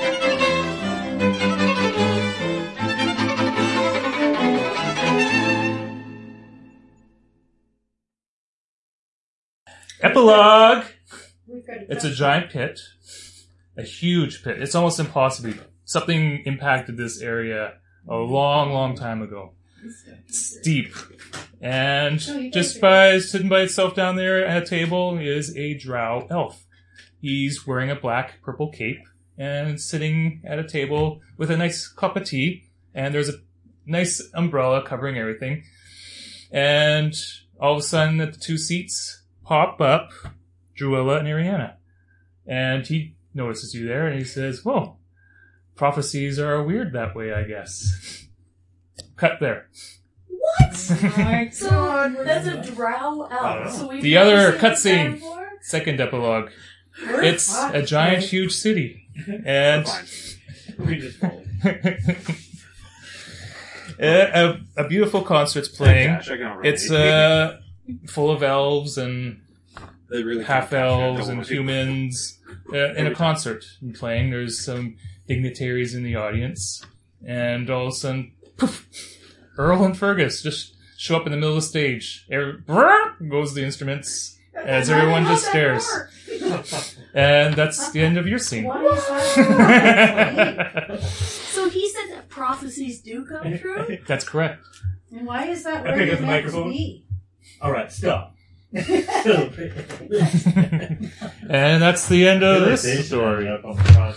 Epilogue. We've got to It's a giant pit, a huge pit. It's almost impossible. Something impacted this area a long, long time ago. It's deep. And just by sitting by itself down there at a table is a drow elf. He's wearing a black purple cape and sitting at a table with a nice cup of tea. And there's a nice umbrella covering everything. And all of a sudden, at the two seats pop up Druella and Ariana. And he notices you there and he says, whoa, prophecies are weird that way, I guess. Cut there. What? My So God, that's a drow elf. So we've The never other seen this guy cutscene. before? Second epilogue. It's a giant, huge city. And We just followed. a, a, a beautiful concert's playing. Gosh, I can relate. It's uh, full of elves and They really half can't capture elves it. and humans uh, in a concert and playing. There's some dignitaries in the audience, and all of a sudden, poof, Earl and Fergus just show up in the middle of the stage. Every, brrr, goes the instruments as everyone just stares, and that's the end of your scene. Why is that? So he said that prophecies do come true? That's correct. And why is that I where pick you're up the meant to microphone. be? Alright, stop. And that's the end of this story. Up on the front.